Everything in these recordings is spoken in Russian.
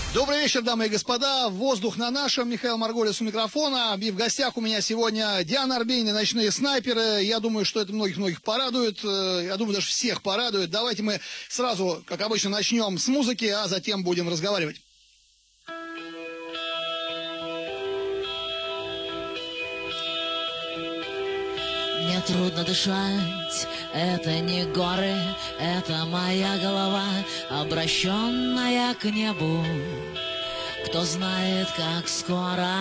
Добрый вечер, дамы и господа. Воздух на нашем. Михаил Марголис у микрофона. И в гостях у меня сегодня Диана Арбенина, «Ночные снайперы». Я думаю, что это многих порадует. Я думаю, даже всех порадует. Давайте мы сразу, как обычно, начнем с музыки, а затем будем разговаривать. Мне трудно дышать, это не горы, это моя голова, обращенная к небу. Кто знает, как скоро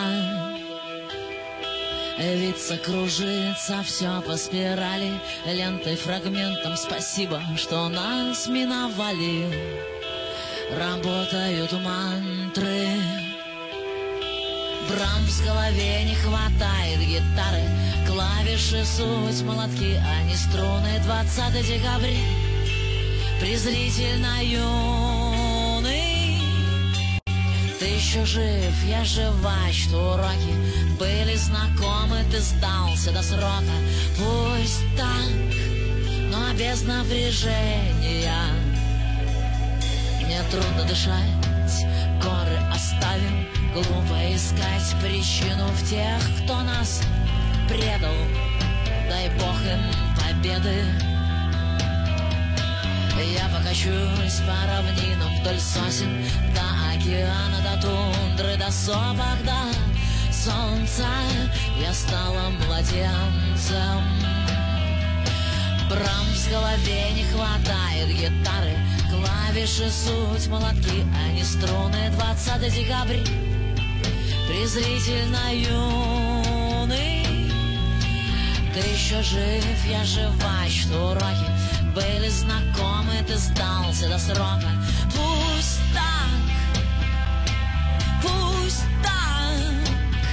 виться, кружится все по спирали, лентой, фрагментом. Спасибо, что нас миновали. Работают мантры, Брамс в голове, не хватает гитары, клавиши, суть, молотки, а не струны. 20 декабря, презрительно юный. Ты еще жив, я жива, что уроки были знакомы, ты сдался до срока. Пусть так, но без напряжения. Мне трудно дышать, горы оставим. Глупо искать причину в тех, кто нас предал. Дай Бог им победы. Я покачусь по равнинам вдоль сосен, до океана, до тундры, до сопок, до солнца. Я стала младенцем. Брамс в голове, не хватает гитары, клавиши, суть, молотки, а не струны. 20 декабря, презрительно юный. Ты еще жив, я жива, что уроки были знакомы, ты сдался до срока. Пусть так, пусть так,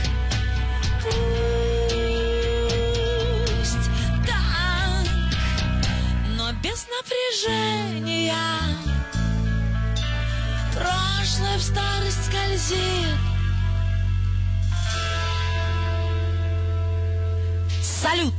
пусть так, но без напряжения. Прошлое в старость скользит. Салют!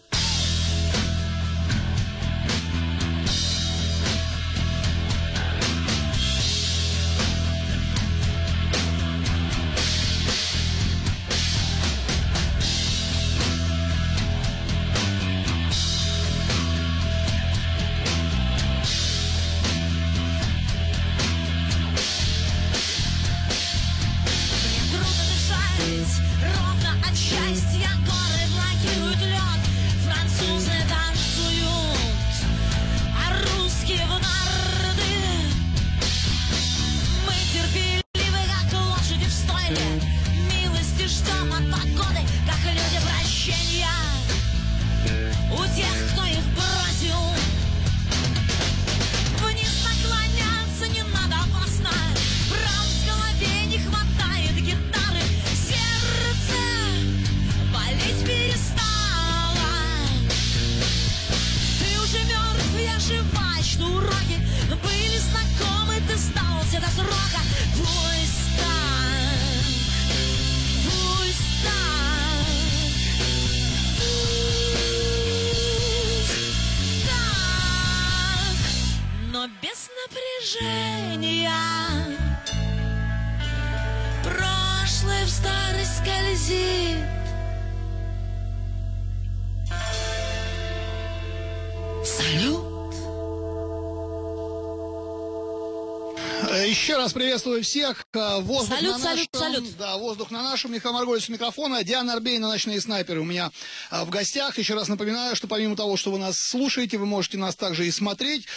Еще раз приветствую всех. Воздух салют, на нашем, салют. Да, воздух на нашем. Михаил Марголис у микрофона. Диана Арбенина, «Ночные снайперы» у меня в гостях. Еще раз напоминаю, что помимо того, что вы нас слушаете, вы можете нас также и смотреть.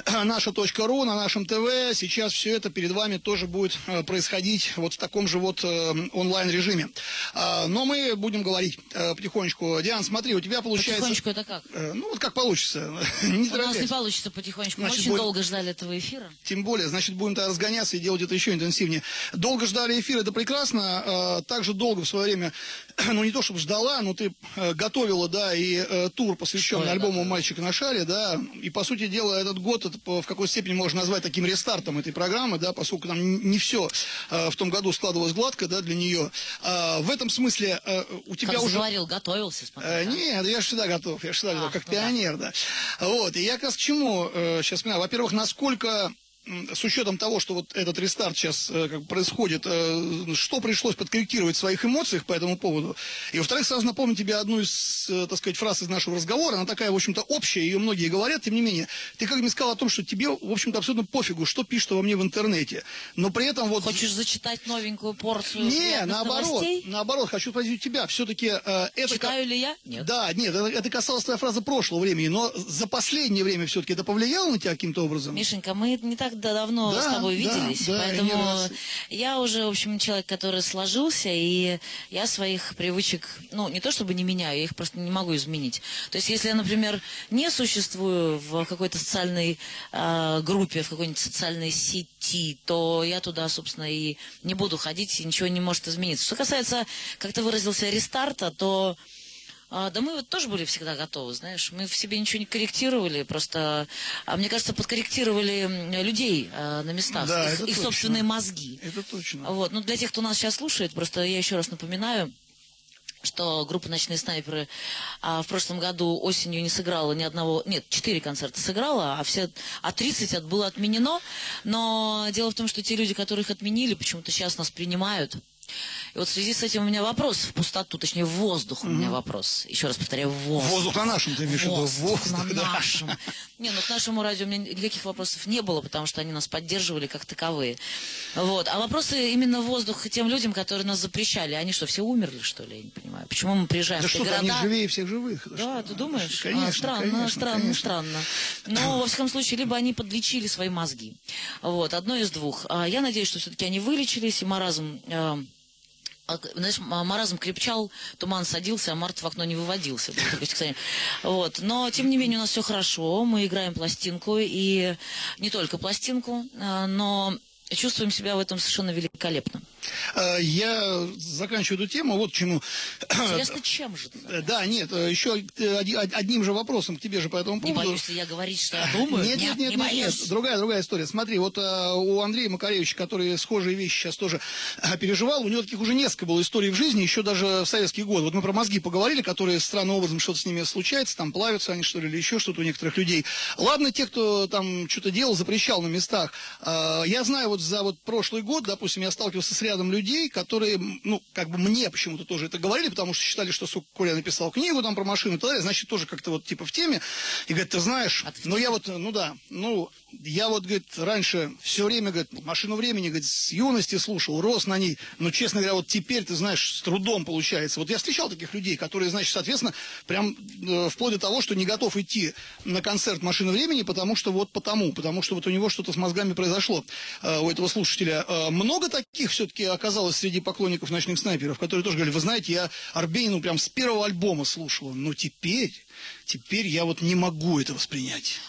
Наша.ру, на нашем ТВ. Сейчас все это перед вами тоже будет происходить вот в таком же вот онлайн-режиме. Но мы будем говорить потихонечку. Диана, смотри, у тебя получается... Потихонечку это как? Ну, вот как получится. У нас не получится потихонечку. Мы очень долго ждали этого эфира. Тем более, значит, будем тогда разгоняться и делать это еще интенсивнее. Долго ждали эфир, это прекрасно. Также долго в свое время, ну не то чтобы ждала, но ты готовила, да, и тур, посвященный альбому «Мальчик на шаре», да. И, по сути дела, этот год, это в какой-то степени можно назвать таким рестартом этой программы, да, поскольку там не все в том году складывалось гладко, да, для нее. В этом смысле у тебя как уже... говорил, готовился, смотри, Нет, я же всегда готов, как пионер, да. Вот, и я как раз к чему сейчас понимаю. Во-первых, насколько с учетом того, что вот этот рестарт сейчас как бы происходит, что пришлось подкорректировать в своих эмоциях по этому поводу? И, во-вторых, сразу напомню тебе одну из, так сказать, фраз из нашего разговора. Она такая, в общем-то, общая, ее многие говорят, тем не менее. Ты как мне сказал о том, что тебе, в общем-то, абсолютно пофигу, что пишут обо мне в интернете. Но при этом вот... Хочешь зачитать новенькую порцию? Не, новостей? наоборот, хочу спросить у тебя. Все-таки это... Читаю ли я? Нет. Да, нет, это касалось твоей фразы прошлого времени, но за последнее время все-таки это повлияло на тебя каким-то образом? Мишенька, мы не так давно с тобой виделись, поэтому я уже, в общем, человек, который сложился, и я своих привычек, ну, не то чтобы не меняю, я их просто не могу изменить. То есть, если я, например, не существую в какой-то социальной группе, в какой-нибудь социальной сети, то я туда, собственно, и не буду ходить, и ничего не может измениться. Что касается, как ты выразился, рестарта, то... Да мы вот тоже были всегда готовы, знаешь. Мы в себе ничего не корректировали, просто, мне кажется, подкорректировали людей на местах, да, их собственные мозги. Это точно. Вот. Ну, для тех, кто нас сейчас слушает, просто я еще раз напоминаю, что группа «Ночные снайперы» в прошлом году осенью не сыграла ни одного... Нет, 4 концерта сыграла, а 30 было отменено. Но дело в том, что те люди, которые их отменили, почему-то сейчас нас принимают. И вот в связи с этим у меня вопрос в пустоту, точнее в воздух у меня вопрос. Еще раз повторяю, воздух. Воздух на нашем, ты имеешь в виду? Воздух на нашем. Не, ну к нашему радио у меня никаких вопросов не было, потому что они нас поддерживали как таковые. Вот. А вопросы именно в воздух тем людям, которые нас запрещали. Они что, все умерли, что ли? Я не понимаю. Почему мы приезжаем в те города? Они живее всех живых. Да, ты думаешь? Конечно, Странно. Но, во всяком случае, либо они подлечили свои мозги. Вот, одно из двух. Я надеюсь, что все-таки они вылечились, и маразм... Знаешь, маразм крепчал, туман садился, а Март в окно не выводился. Вот. Но, тем не менее, у нас все хорошо. Мы играем пластинку, и не только пластинку, но чувствуем себя в этом совершенно великолепно. Я заканчиваю эту тему, вот чему. Интересно, чем же? Да, нет, еще одним же вопросом к тебе же по этому поводу. Не боюсь ли я говорить, что я думаю? Нет. Другая история. Смотри, вот у Андрея Макаревича, который схожие вещи сейчас тоже переживал, у него таких уже несколько было историй в жизни, еще даже в советские годы. Вот мы про мозги поговорили, которые странным образом что-то с ними случается, там плавятся они, что ли, или еще что-то у некоторых людей. Ладно, те, кто там что-то делал, запрещал на местах. Я знаю, вот за вот прошлый год, допустим, я сталкивался с рядом людей, которые, ну, как бы мне почему-то тоже это говорили, потому что считали, что, сука, Коля написал книгу там про машину и так далее, значит, тоже как-то вот типа в теме. И говорит, ты знаешь, я вот, я вот, говорит, раньше все время, говорит, «Машину времени», говорит, с юности слушал, рос на ней, но, честно говоря, вот теперь, ты знаешь, с трудом получается. Вот я встречал таких людей, которые, значит, соответственно, прям вплоть до того, что не готов идти на концерт «Машины времени», потому что вот у него что-то с мозгами произошло у этого слушателя. Много таких все-таки оказалось среди поклонников «Ночных снайперов», которые тоже говорили, вы знаете, я Арбенину прям с первого альбома слушал, но теперь я вот не могу это воспринять.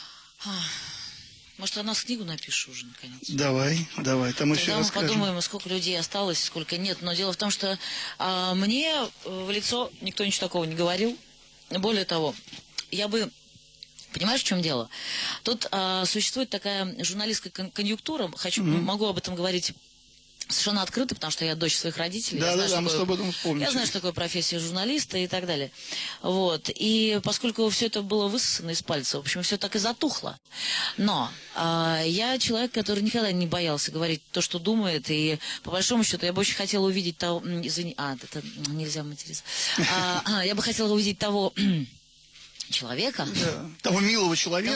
Может, о нас книгу напишешь уже, наконец? Давай, там еще расскажем. Тогда мы подумаем, сколько людей осталось, сколько нет. Но дело в том, что мне в лицо никто ничего такого не говорил. Более того, понимаешь, в чем дело? Тут существует такая журналистская конъюнктура. Могу об этом говорить совершенно открыто, потому что я дочь своих родителей. Да, мы с тобой об этом вспомнили. Я знаю, что такое профессия журналиста и так далее. Вот. И поскольку все это было высосано из пальца, в общем, все так и затухло. Но я человек, который никогда не боялся говорить то, что думает, и по большому счету я бы очень хотела увидеть того... Извини, это нельзя материться. Я бы хотела увидеть того... человека, того милого человека,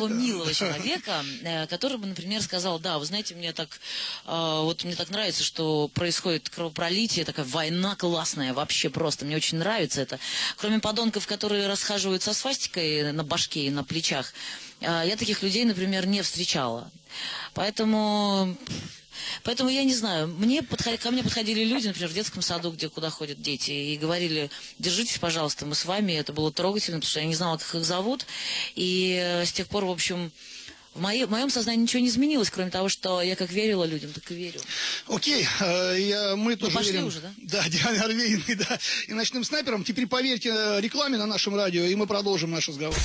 который бы, например, сказал, да, вы знаете, мне так нравится, что происходит кровопролитие, такая война классная, вообще просто, мне очень нравится это. Кроме подонков, которые расхаживают со свастикой на башке и на плечах, я таких людей, например, не встречала. Поэтому я не знаю, ко мне подходили люди, например, в детском саду, куда ходят дети, и говорили, держитесь, пожалуйста, мы с вами, это было трогательно, потому что я не знала, как их зовут, и с тех пор, в общем, в моем сознании ничего не изменилось, кроме того, что я как верила людям, так и верю. Окей, мы тоже пошли верим. Уже, да? Да, Диане Арбениной, да, и «Ночным снайперам». Теперь поверьте рекламе на нашем радио, и мы продолжим наш разговор.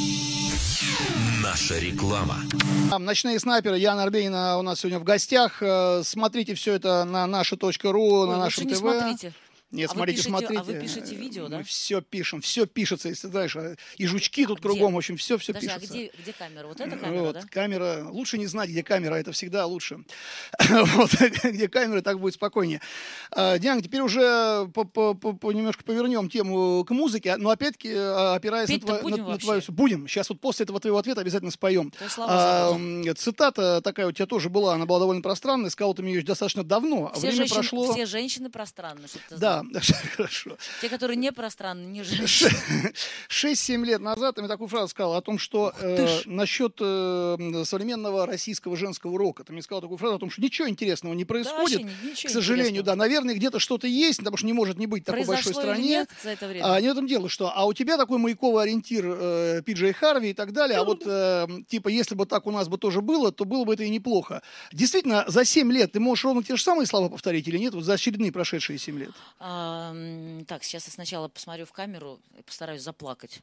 Наша реклама. «Ночные снайперы», Диана Арбенина у нас сегодня в гостях. Смотрите все это на naша.ru, на нашем ТВ. Смотрите. Нет, А смотрите. вы пишете видео, да? Мы все пишем, все пишется, если знаешь, и жучки тут кругом, в общем, все Подожди, пишется. а где камера? Вот эта камера, Вот, да? камера, лучше не знать, где камера, это всегда лучше. Вот, где камера, так будет спокойнее. Диана, теперь уже немножко повернем тему к музыке, но опять-таки опираясь на твою... Будем. Сейчас вот после этого твоего ответа обязательно споем. Цитата такая у тебя тоже была, она была довольно пространная, сказал ты ее достаточно давно. Все женщины пространны, чтобы ты знал. Да, хорошо. Те, которые не пространны, не женщины. 6-7 лет назад ты мне такую фразу сказал о том, что насчет современного российского женского рока. Ты мне сказал такую фразу о том, что ничего интересного не происходит. К сожалению, да, наверное, где-то что-то есть, потому что не может не быть в такой большой стране. Нет за это время? Не в этом дело, что. А у тебя такой маяковый ориентир Пи-Джей Харви и так далее. А вот, типа, если бы так у нас бы тоже было, то было бы это и неплохо. Действительно, за 7 лет ты можешь ровно те же самые слова повторить или нет? Вот за очередные прошедшие 7 лет. Так, сейчас я сначала посмотрю в камеру и постараюсь заплакать.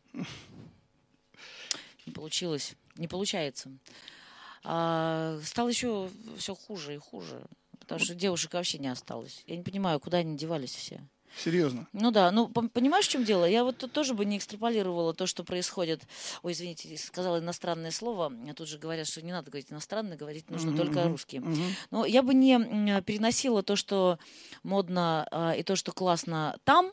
Не получилось. Не получается. Стало еще все хуже и хуже. Потому что девушек вообще не осталось. Я не понимаю, куда они девались все. Серьезно? Ну да, понимаешь, в чем дело? Я вот тут тоже бы не экстраполировала то, что происходит. Ой, извините, сказала иностранное слово. Тут же говорят, что не надо говорить иностранное, говорить нужно только русский. Но я бы не переносила то, что модно и то, что классно там,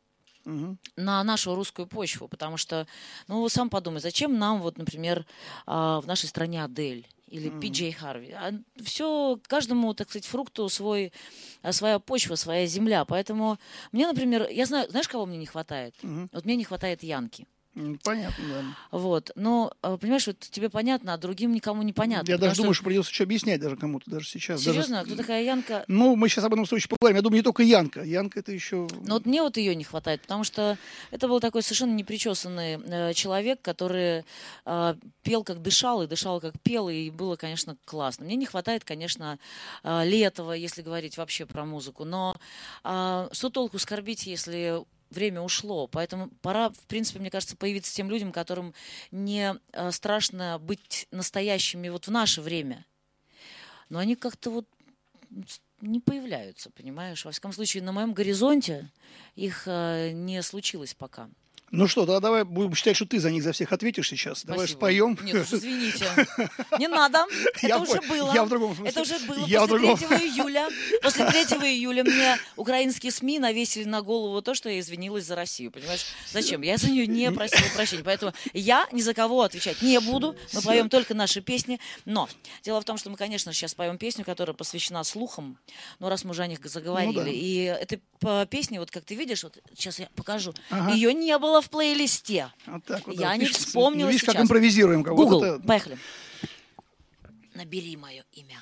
на нашу русскую почву. Потому что, сам подумай, зачем нам, вот, например, в нашей стране Адель? Или Пи-Джей Харви. Все, каждому, так сказать, фрукту своя почва, своя земля. Поэтому мне, например, я знаю, знаешь, кого мне не хватает? Вот мне не хватает Янки. Понятно, да. Вот. Но, понимаешь, вот тебе понятно, а другим никому не понятно. Я даже думаю, что придется еще объяснять даже кому-то, даже сейчас. Серьезно? Кто такая Янка? Мы сейчас об этом еще поговорим. Я думаю, не только Янка. Янка это еще... Но вот мне вот ее не хватает, потому что это был такой совершенно непричесанный человек, который пел как дышал, и дышал как пел, и было, конечно, классно. Мне не хватает, конечно, Летова, если говорить вообще про музыку. Но что толку скорбить, если... время ушло, поэтому пора, в принципе, мне кажется, появиться тем людям, которым не страшно быть настоящими вот в наше время. Но они как-то вот не появляются, понимаешь? Во всяком случае, на моем горизонте их не случилось пока. Ну что, тогда давай будем считать, что ты за них за всех ответишь сейчас. Спасибо. Давай споем. Нет, уж извините. Не надо. Это уже было. Я в другом смысле. Это уже было после 3 июля. После 3 июля мне украинские СМИ навесили на голову то, что я извинилась за Россию. Понимаешь? Зачем? Я за нее не просила прощения. Поэтому я ни за кого отвечать не буду. Мы поем только наши песни. Но дело в том, что мы, конечно, сейчас поем песню, которая посвящена слухам. Но раз мы уже о них заговорили. Ну, да. И этой песни, вот как ты видишь, вот сейчас я покажу. Ее не было в плейлисте. Вот так вот, я не вспомнила видишь, сейчас. как импровизируем. Google, поехали. Набери мое имя.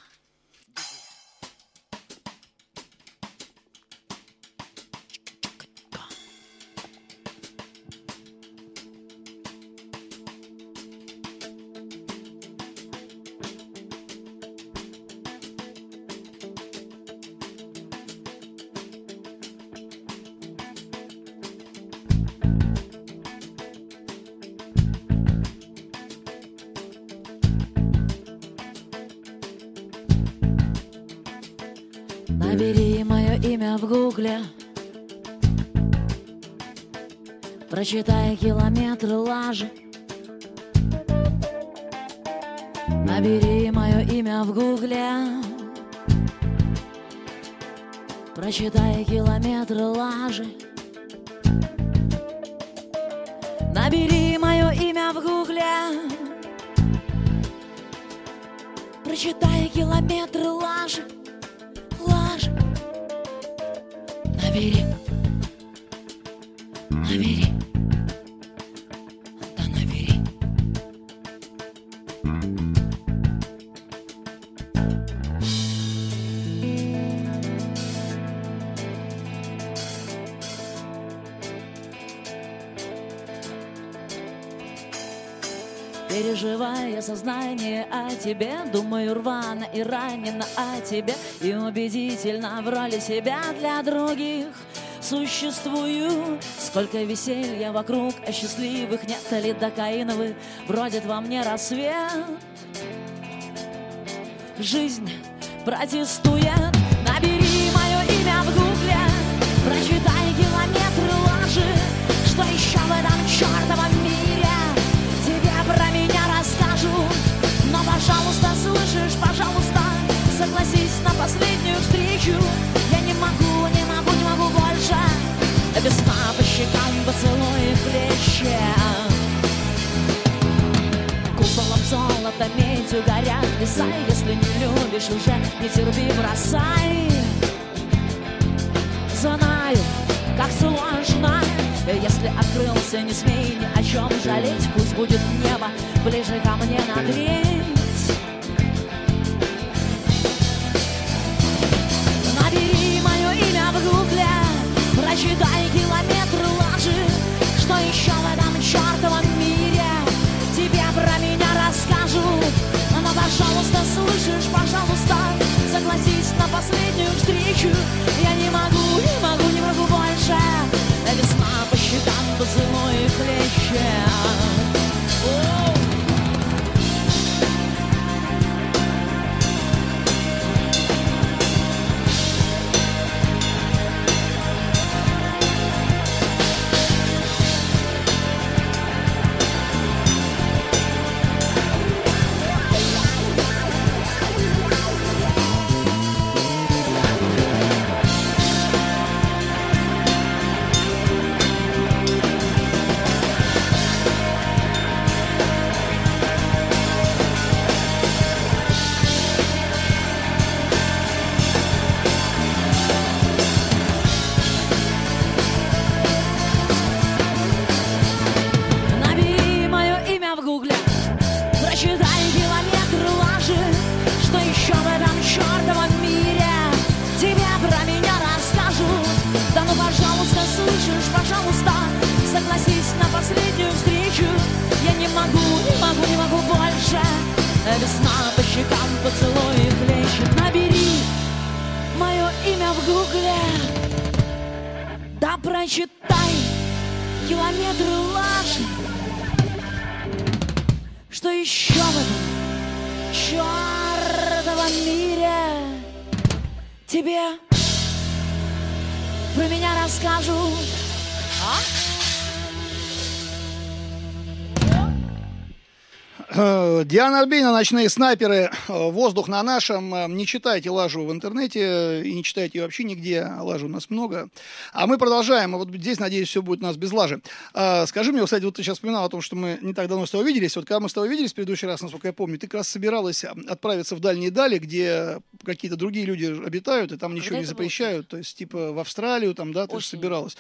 Набери мое имя в гугле, прочитай километры лажи. Набери мое имя в гугле, прочитай километры лажи. Набери мое имя в гугле, прочитай километры лажи. Набери, да набери. Переживая сознание о тебе, думаю рвано и ранено о тебе, и убедительно в роли себя для других существую. Сколько веселья вокруг, а счастливых нет, лидокаиновых бродит во мне рассвет. Жизнь протестует. Набери мое имя в гугле, прочитай Что еще в этом чертовом мире тебе про меня расскажут? Но, пожалуйста, слышишь, пожалуйста, согласись на последнюю встречу. Я не могу, не могу, не могу больше. Весна по щекам, поцелуи в плечи. Куполом золота, медью горят леса. Если не любишь уже, не терпи, бросай. Знаю, как сложно. Если открылся, не смей ни о чем жалеть. Пусть будет небо ближе ко мне на треть. Набери мое имя в гугле, прочитай километры лажи. Что еще в этом чертовом мире тебе про меня расскажут? Но, пожалуйста, слышишь, пожалуйста, согласись на последнюю встречу. Я не могу, не могу, не могу больше. Весна по щекам, поцелуи в плечи. Весна по щекам, поцелуи в плечи. Набери мое имя в гугле, да прочитай километры лажи. Что еще в этом чертовом мире тебе про меня расскажут? Диана Арбенина, «Ночные снайперы», воздух на нашем. Не читайте лажу в интернете и не читайте ее вообще нигде. Лажи у нас много. А мы продолжаем. Вот здесь, надеюсь, все будет у нас без лажи. Скажи мне, кстати, вот ты сейчас вспоминал о том, что мы не так давно с тобой виделись. Вот когда мы с тобой виделись в предыдущий раз, насколько я помню, ты как раз собиралась отправиться в дальние дали, где какие-то другие люди обитают, и там ничего не запрещают. То есть, типа, в Австралию, там, да, ты же собиралась.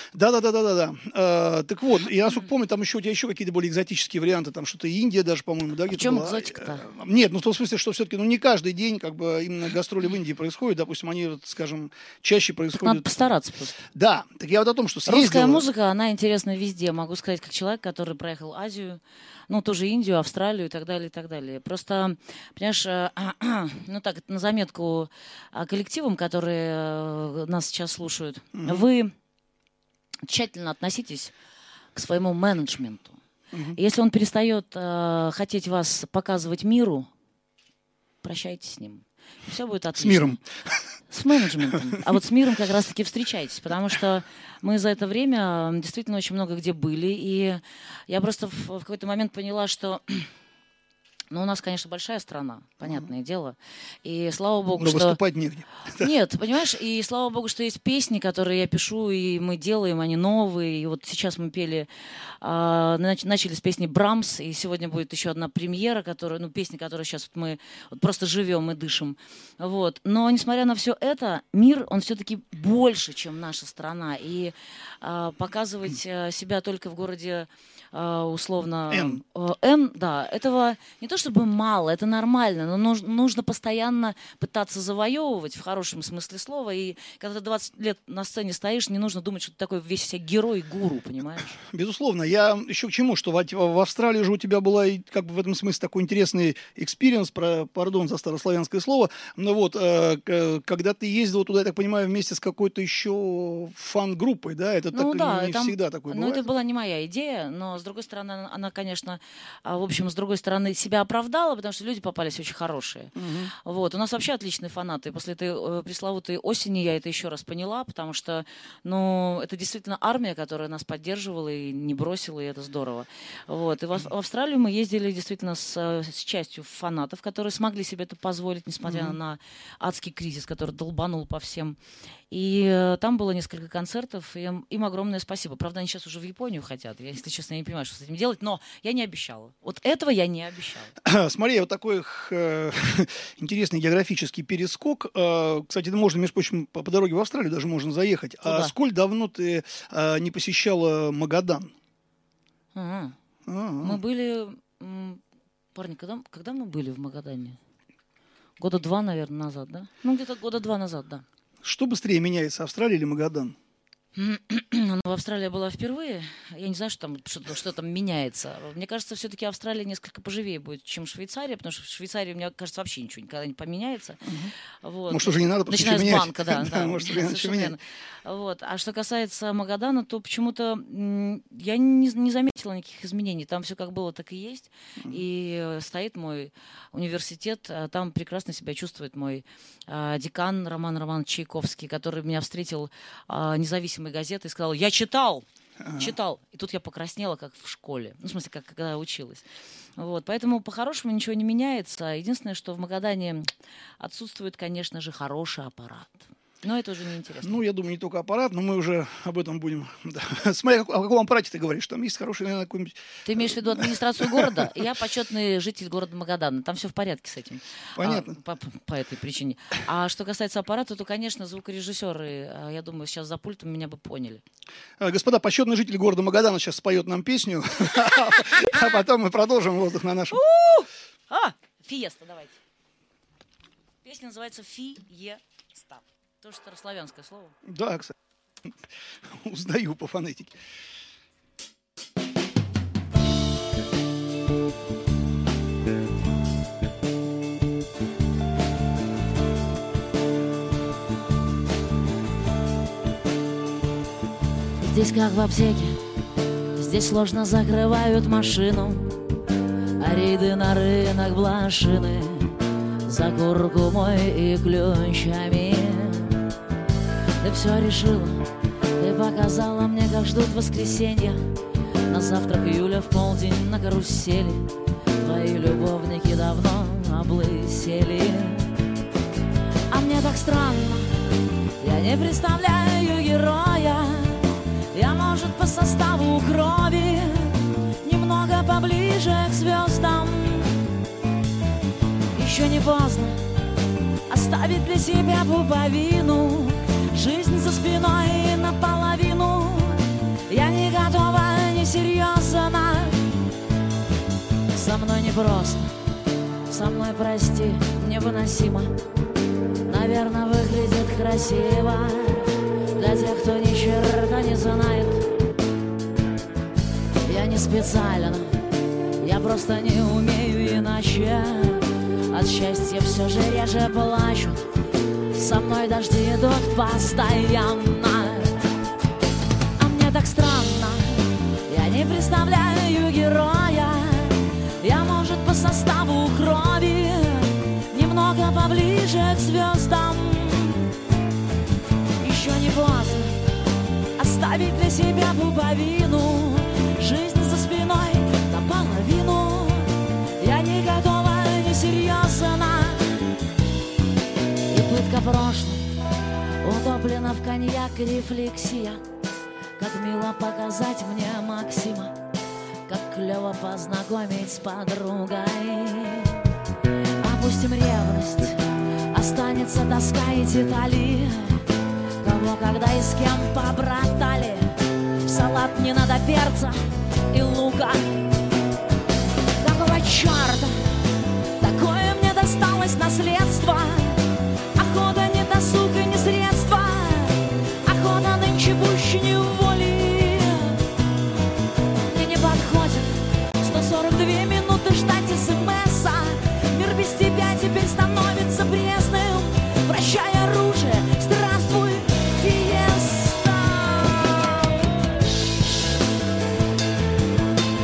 Да. Так вот, я, насколько помню, там еще у тебя еще какие-то более экзотические варианты, там что-то Индия даже, по-моему, да, в чем экзотика-то? Нет, ну в том смысле, что все-таки не каждый день как бы именно гастроли в Индии происходят. Допустим, они, скажем, чаще происходят. Надо постараться просто. Да, так я вот о том, что съездила. Русская музыка, она интересна везде. Могу сказать, как человек, который проехал Азию, ну, тоже Индию, Австралию и так далее, и так далее. Просто, понимаешь, ну так, на заметку коллективам, которые нас сейчас слушают, вы тщательно относитесь к своему менеджменту. Если он перестает хотеть вас показывать миру, прощайтесь с ним. И все будет отлично. С миром. С менеджментом. А вот с миром как раз-таки встречайтесь, потому что мы за это время действительно очень много где были. И я просто в какой-то момент поняла, что... Ну, у нас, конечно, большая страна, понятное дело. И слава богу, но что... выступать негде. Нет, понимаешь, и слава богу, что есть песни, которые я пишу, и мы делаем, они новые. И вот сейчас мы пели, начали с песни «Брамс», и сегодня будет еще одна премьера, песня, которую сейчас вот мы вот просто живем и дышим. Вот. Но, несмотря на все это, мир, он все-таки больше, чем наша страна. И показывать себя только в городе условно Н, да, этого не то чтобы мало, это нормально, но нужно постоянно пытаться завоевывать в хорошем смысле слова. И когда ты 20 лет на сцене стоишь, не нужно думать, что ты такой весь себя герой, гуру, понимаешь? Безусловно. Я еще к чему, что в Австралии же у тебя была как бы в этом смысле такой интересный экспириенс, пардон за старославянское слово, но вот, когда ты ездила туда, я так понимаю, вместе с какой-то еще фан-группой, да? Это не всегда такое бывает. Ну, это была не моя идея, но с другой стороны, она, конечно, в общем, с другой стороны, себя оправдала, потому что люди попались очень хорошие. Вот. У нас вообще отличные фанаты. После этой пресловутой осени я это еще раз поняла, потому что, ну, это действительно армия, которая нас поддерживала и не бросила, и это здорово. Вот. И в Австралию мы ездили действительно с частью фанатов, которые смогли себе это позволить, несмотря на адский кризис, который долбанул по всем. И там было несколько концертов, и им огромное спасибо. Правда, они сейчас уже в Японию хотят. Я, если честно, я не понимаю, что с этим делать, но я не обещала. Вот этого я не обещала. Смотри, вот такой интересный географический перескок. Кстати, это можно, между прочим, по дороге в Австралию даже можно заехать. Куда? А сколь давно ты не посещала Магадан? Мы были... Парни, когда мы были в Магадане? 2 года, наверное, назад, да? Ну, где-то 2 года назад, да. Что быстрее меняется, Австралия или Магадан? Ну, в Австралии я была впервые. Я не знаю, что там меняется. Мне кажется, все-таки Австралия несколько поживее будет, чем Швейцария, потому что в Швейцарии, мне кажется, вообще ничего никогда не поменяется. Вот. Может, уже не надо просто начиная с банка, да. Может, совершенно верно. Вот. А что касается Магадана, то почему-то я не заметила никаких изменений. Там все как было, так и есть. И стоит мой университет, там прекрасно себя чувствует мой декан Роман Романович Чайковский, который меня встретил независимой газетой и сказал: я читал. И тут я покраснела, как в школе. Ну, в смысле, как когда училась. Вот. Поэтому по-хорошему ничего не меняется. Единственное, что в Магадане отсутствует, конечно же, хороший аппарат. Но это уже неинтересно. Ну, я думаю, не только аппарат, но мы уже об этом будем. Да. Смотри, о каком аппарате ты говоришь. Там есть хороший, наверное, какой-нибудь... Ты имеешь в виду администрацию города? Я почетный житель города Магадана. Там все в порядке с этим. Понятно. По этой причине. А что касается аппарата, то, конечно, звукорежиссеры, я думаю, сейчас за пультом меня бы поняли. Господа, почетный житель города Магадана сейчас споет нам песню, а потом мы продолжим воздух на нашем... Фиеста, давайте. Песня называется «Фиеста». Тоже старославянское слово. Да, кстати. Узнаю по фонетике. Здесь как в аптеке, здесь сложно закрывают машину, а рейды на рынок блошины за куркумой и ключами. Ты все решила, ты показала мне, как ждут воскресенья. На завтрак Юля в полдень на карусели. Твои любовники давно облысели. А мне так странно, я не представляю героя. Я, может, по составу крови немного поближе к звездам. Еще не поздно оставить для себя пуповину, жизнь за спиной наполовину. Я не готова, не серьезно. Со мной непросто, со мной, прости, невыносимо. Наверное, выглядит красиво для тех, кто ни черта не знает. Я не специально, я просто не умею иначе. От счастья все же реже плачут. Со мной дожди идут постоянно. А мне так странно, я не представляю героя. Я, может, по составу крови немного поближе к звездам. Еще не поздно оставить для себя пуповину, жизнь за спиной наполовину. Я не готова, не серьезно. И пытка прошлым утоплена в коньяк рефлексия. Как мило показать мне Максима, как клево познакомить с подругой. Опустим ревность, останется тоска и детали. Кого, когда и с кем побратали. В салат не надо перца и лука. Какого черта такое мне досталось наследство? Охота не досуг и не средство. Охота нынче пуще не воли. Мне не подходит 142 минуты ждать СМС-а. Мир без тебя теперь становится пресным. Прощай оружие, здравствуй, фиеста.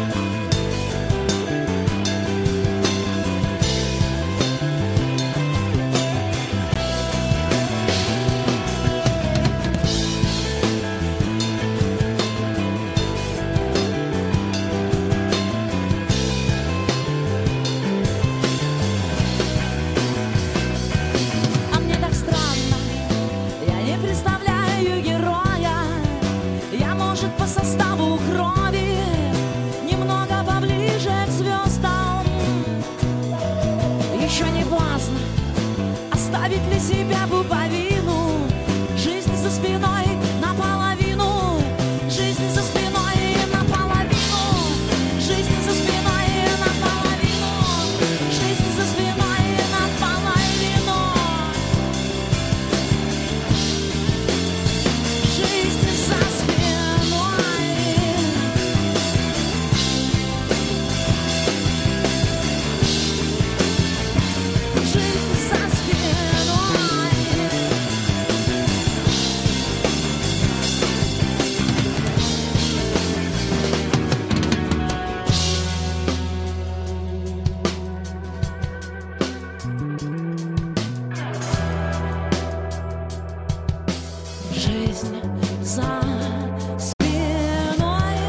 Жизнь за спиной.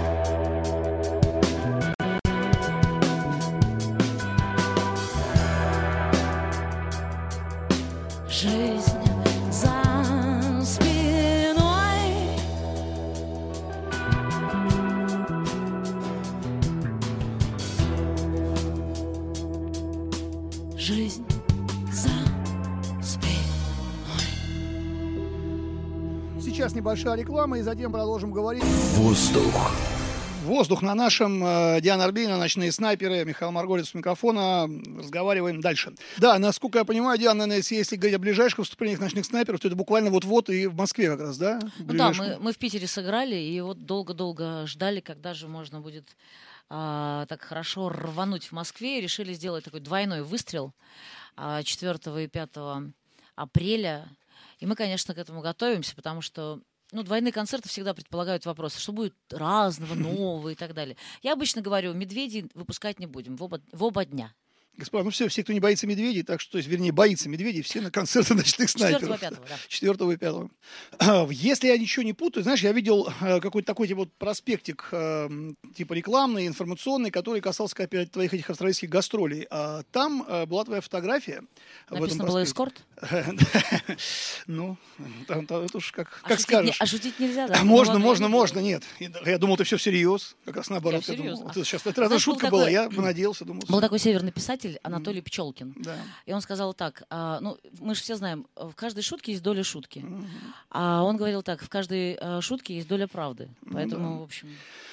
Жизнь за спиной. Жизнь за спиной. Сейчас небольшая реклама, и затем продолжим говорить. Воздух. Воздух на нашем. Диана Арбенина, ночные снайперы, Михаил Марголец у микрофона. Разговариваем дальше. Да, насколько я понимаю, Диана, если говорить о ближайших выступлениях ночных снайперов, то это буквально вот-вот и в Москве как раз, да? Ну да, мы в Питере сыграли, и вот долго-долго ждали, когда же можно будет так хорошо рвануть в Москве. И решили сделать такой двойной выстрел 4 и 5 апреля. И мы, конечно, к этому готовимся, потому что двойные концерты всегда предполагают вопросы, что будет разного, нового и так далее. Я обычно говорю, медведей выпускать не будем в оба дня. Господа, все, кто не боится медведей, так что, вернее, боится медведей, все на концерты ночных снайперов. 4-5, да. 4 и 5. Если я ничего не путаю, знаешь, я видел какой-то такой типа проспектик, типа рекламный, информационный, который касался опять твоих этих австралийских гастролей. Там была твоя фотография. Написано было «Эскорт»? Ну, это уж как скажешь. А шутить нельзя, да? Можно, нет. Я думал, ты все всерьез, как раз наоборот. Я всерьез. Это шутка была, я понадеялся. Был такой северный писатель Анатолий Пчелкин. Да. И он сказал так, мы же все знаем, в каждой шутке есть доля шутки. А он говорил так, в каждой шутке есть доля правды. Поэтому, в общем...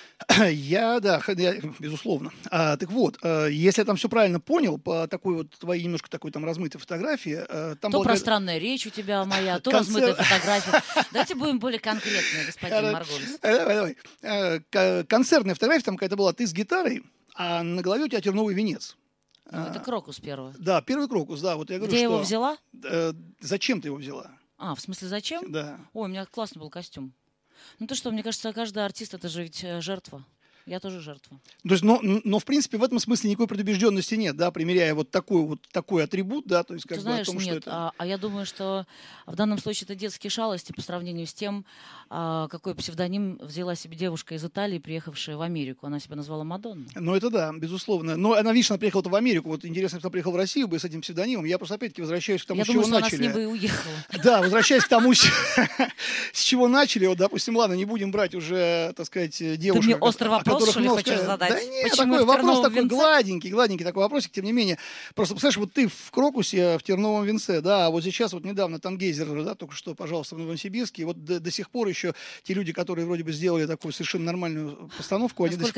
Я, безусловно. Так вот, если я там все правильно понял, по такой вот твоей немножко такой там размытой фотографии... Там то пространная речь у тебя моя, то размытая фотография. Давайте будем более конкретные, господин Марголец. Давай. Концертная фотография там какая-то была, ты с гитарой, а на голове у тебя терновый венец. Это крокус первый. Да, первый крокус, да. Вот я говорю, где я его взяла? Зачем ты его взяла? В смысле, зачем? Да. Ой, у меня классный был костюм. Ну то что, мне кажется, каждый артист это же ведь жертва. Я тоже жертва. То есть, но в принципе в этом смысле никакой предубежденности нет, да, примеряя вот такой атрибут, да, то есть как ты бы знаешь, о том, нет, что это... А я думаю, что в данном случае это детские шалости по сравнению с тем, какой псевдоним взяла себе девушка из Италии, приехавшая в Америку. Она себя назвала Мадонна. Ну это да, безусловно. Но она, видишь, она приехала-то в Америку. Вот интересно, если она приехала в Россию бы с этим псевдонимом. Я просто опять-таки возвращаюсь к тому, с чего начали. Я думаю, что она с ним бы и уехала. Да, возвращаясь к тому, с чего начали. Вот, допустим, ладно, не будем брать уже, так сказать, девушек. Ты мне острый вопрос, что ли, хочешь задать? Да нет, такой вопрос такой гладенький такой вопросик, тем не менее. Просто, представляешь, вот ты в Крокусе, в Терновом венце, да, а вот сейчас вот недавно Тангейзер, да, только что, пожалуйста, в Новосибирске, и вот до сих пор еще те люди, которые вроде бы сделали такую совершенно нормальную постановку, они до сих пор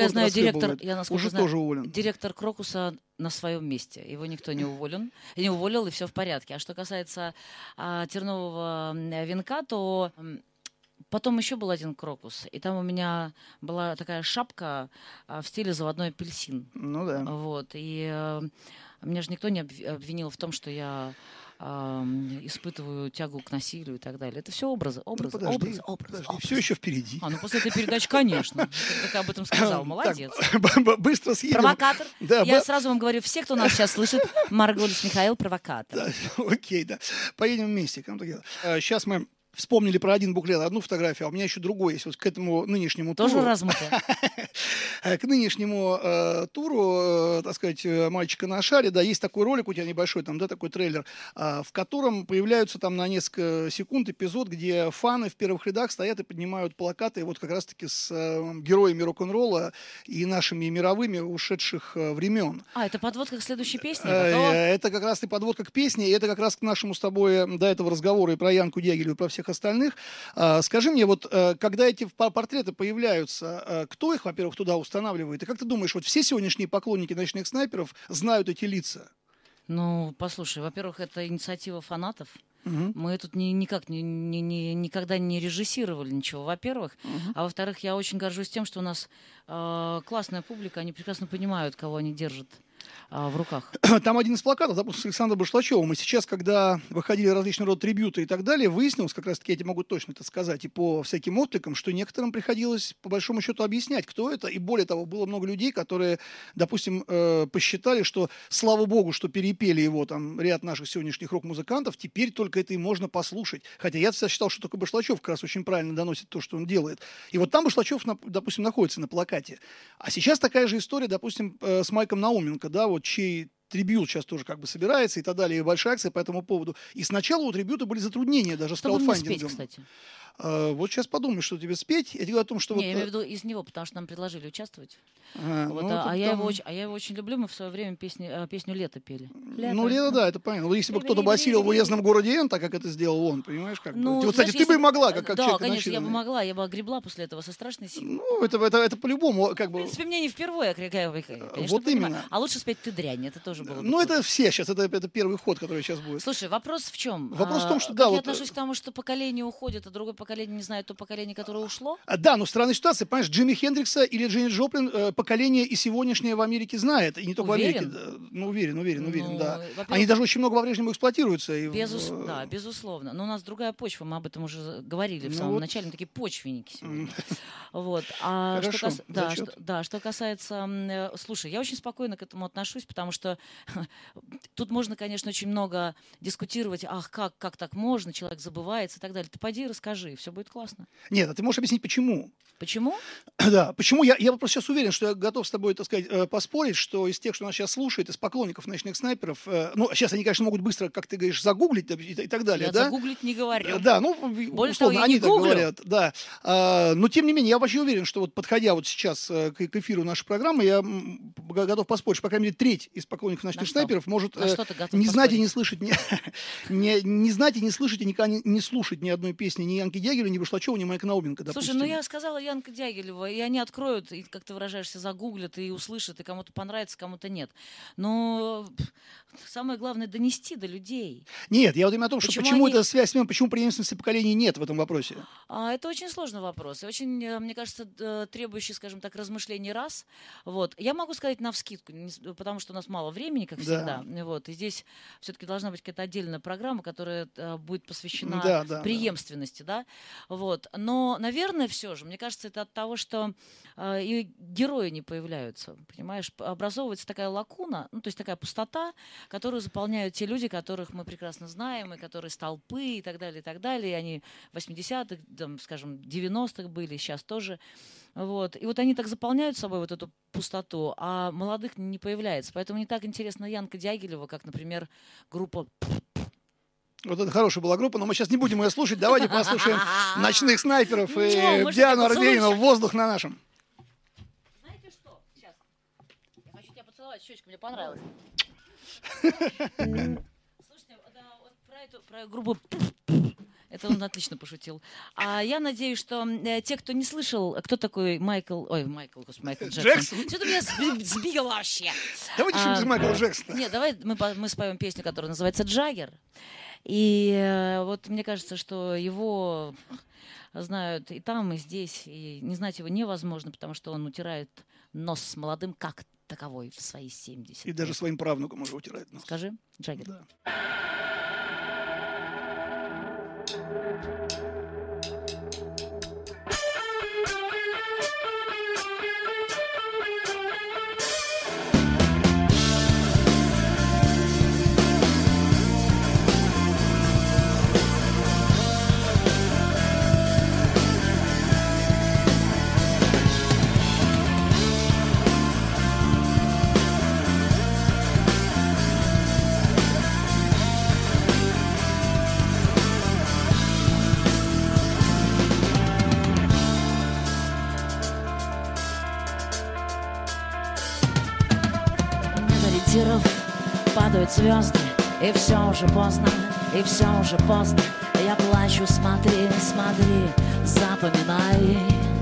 уже тоже уволен. Директор Крокуса на своем месте. Его никто не уволил, и все в порядке. А что касается тернового венка, то... Потом еще был один крокус, и там у меня была такая шапка в стиле заводной апельсин. Ну да. Вот, и меня же никто не обвинил в том, что я испытываю тягу к насилию и так далее. Это все образы. Подожди. Все еще впереди. После этой передачи, конечно. Ты об этом сказал. Молодец. Быстро съедем. Провокатор. Я сразу вам говорю, все, кто нас сейчас слышит, Марголец Михаил, провокатор. Окей, да. Поедем вместе. Сейчас мы вспомнили про один буклет, одну фотографию, а у меня еще другой есть. Вот к этому нынешнему туру. Тоже размыто. К нынешнему туру, так сказать, «Мальчика на шаре», да, есть такой ролик у тебя небольшой, там, да, такой трейлер, в котором появляются там на несколько секунд эпизод, где фаны в первых рядах стоят и поднимают плакаты вот как раз-таки с героями рок-н-ролла и нашими мировыми ушедших времен. Это подводка к следующей песне? Это как раз и подводка к песне, и это как раз к нашему с тобой до этого разговора и про Янку Дягилеву, и про всех остальных. Скажи мне, вот когда эти портреты появляются, кто их, во-первых, туда устанавливает? И как ты думаешь, вот все сегодняшние поклонники ночных снайперов знают эти лица? Ну, послушай, во-первых, это инициатива фанатов. Мы тут никогда не режиссировали ничего, во-первых. А во-вторых, я очень горжусь тем, что у нас классная публика, они прекрасно понимают, кого они держат в руках? Там один из плакатов, допустим, с Александром Башлачевым. И сейчас, когда выходили различные роды трибюты и так далее, выяснилось, как раз-таки я тебе могу точно это сказать, и по всяким откликам, что некоторым приходилось, по большому счету, объяснять, кто это. И более того, было много людей, которые, допустим, посчитали, что, слава богу, что перепели его там ряд наших сегодняшних рок-музыкантов, теперь только это и можно послушать. Хотя я всегда считал, что только Башлачев как раз очень правильно доносит то, что он делает. И вот там Башлачев, допустим, находится на плакате. А сейчас такая же история, допустим, с Майком Науменко, да, вот чей трибют сейчас тоже как бы собирается и так далее, и большая акция по этому поводу. И сначала у трибюта были затруднения даже с краудфандингом. Кстати. Вот сейчас подумай, что тебе спеть. Я говорю о том, что... Не, я имею в виду из него, потому что нам предложили участвовать. Я его очень люблю. Мы в свое время песню «Лето» пели. Ну, «Лето», да, это понятно. Если бы кто-то басил в «Уездном городе Н», так как это сделал он, понимаешь? Как бы. Вот, кстати, ты бы могла, как человек. Да, конечно, я бы могла. Я бы огребла после этого со страшной силой. Ну, это по-любому. Как бы... В принципе, мне не впервые, конечно, вот понимаю. именно. А лучше спеть «Ты дрянь», это тоже было бы. Ну, это все сейчас, это первый ход, который сейчас будет. Слушай, вопрос в чем? Вопрос в том, что, как да, я вот... отношусь к тому, что поколение уходит, а другое поколение не знает то поколение, которое ушло? Да, но странная ситуация, понимаешь, Джимми Хендрикса или Дженни Джоплин поколение и сегодняшнее в Америке знает, и не только Уверен? в Америке. Ну, уверен, да. Во-первых, они даже очень много по-прежнему эксплуатируются. Да, безусловно. Но у нас другая почва, мы об этом уже говорили в самом начале, мы такие почвенники сегодня. Вот. А что касается... Слушай, я очень спокойно к этому отношусь, потому что тут можно, конечно, очень много дискутировать, как так можно, человек забывается и так далее. Ты пойди и расскажи, все будет классно. Нет, а ты можешь объяснить, почему? Почему? Да, почему? Я просто сейчас уверен, что я готов с тобой, так сказать, поспорить, что из тех, что нас сейчас слушает, из поклонников «Ночных снайперов», ну, сейчас они, конечно, могут быстро, как ты говоришь, загуглить и так далее. Я да? загуглить не говорю. Да, ну, более условно, того, они так говорят. Да. Но, тем не менее, я вообще уверен, что вот подходя вот сейчас к эфиру нашей программы, я готов поспорить, что, по крайней мере, треть из поклонников «Ночных снайперов» может не знать и не слышать, не знать и не слышать, и никогда не слушать ни одной песни ни Янки Дягилева, ни Башлачева, ни Майка Науменко, допустим. Слушай, ну я сказала Янка Дягилева, и они откроют, и, как ты выражаешься, загуглят, и услышат, и кому-то понравится, кому-то нет. Но самое главное — донести до людей. Нет, я вот именно о том, что почему эта связь, почему преемственности поколений нет в этом вопросе. Это очень сложный вопрос, и очень, мне кажется, требующий, скажем так, размышлений раз. Вот. Я могу сказать навскидку, потому что у нас мало времени, как всегда. Да. Вот. И здесь все-таки должна быть какая-то отдельная программа, которая будет посвящена преемственности. Да. Вот. Но, наверное, все же, мне кажется, это от того, что и герои не появляются. Понимаешь, образовывается такая лакуна, ну, то есть такая пустота, которую заполняют те люди, которых мы прекрасно знаем, и которые с толпы и так далее, и так далее. И они в 80-х, там, скажем, 90-х были, сейчас тоже. Вот. И вот они так заполняют собой вот эту пустоту, а молодых не появляется. Поэтому не так интересна Янка Дягилева, как, например, группа... Вот это хорошая была группа, но мы сейчас не будем ее слушать. Давайте послушаем «Ночных снайперов» и Диану Арбенину «Воздух на нашем». Знаете что? Сейчас. Я хочу тебя поцеловать, щечку, мне понравилось. Слушайте, вот про группу... Это он отлично пошутил. А я надеюсь, что те, кто не слышал, кто такой Майкл Джексон. Что-то меня сбило вообще. Давайте что-нибудь из Майкла Джексона. Нет, давай мы споем песню, которая называется «Джаггер». И вот мне кажется, что его знают и там, и здесь. И не знать его невозможно, потому что он утирает нос с молодым как таковой в свои 70. И даже своим правнукам уже утирает нос. Скажи, Джаггер. Да. Падают звезды, и все уже поздно, и все уже поздно. Я плачу, смотри, смотри, запоминай.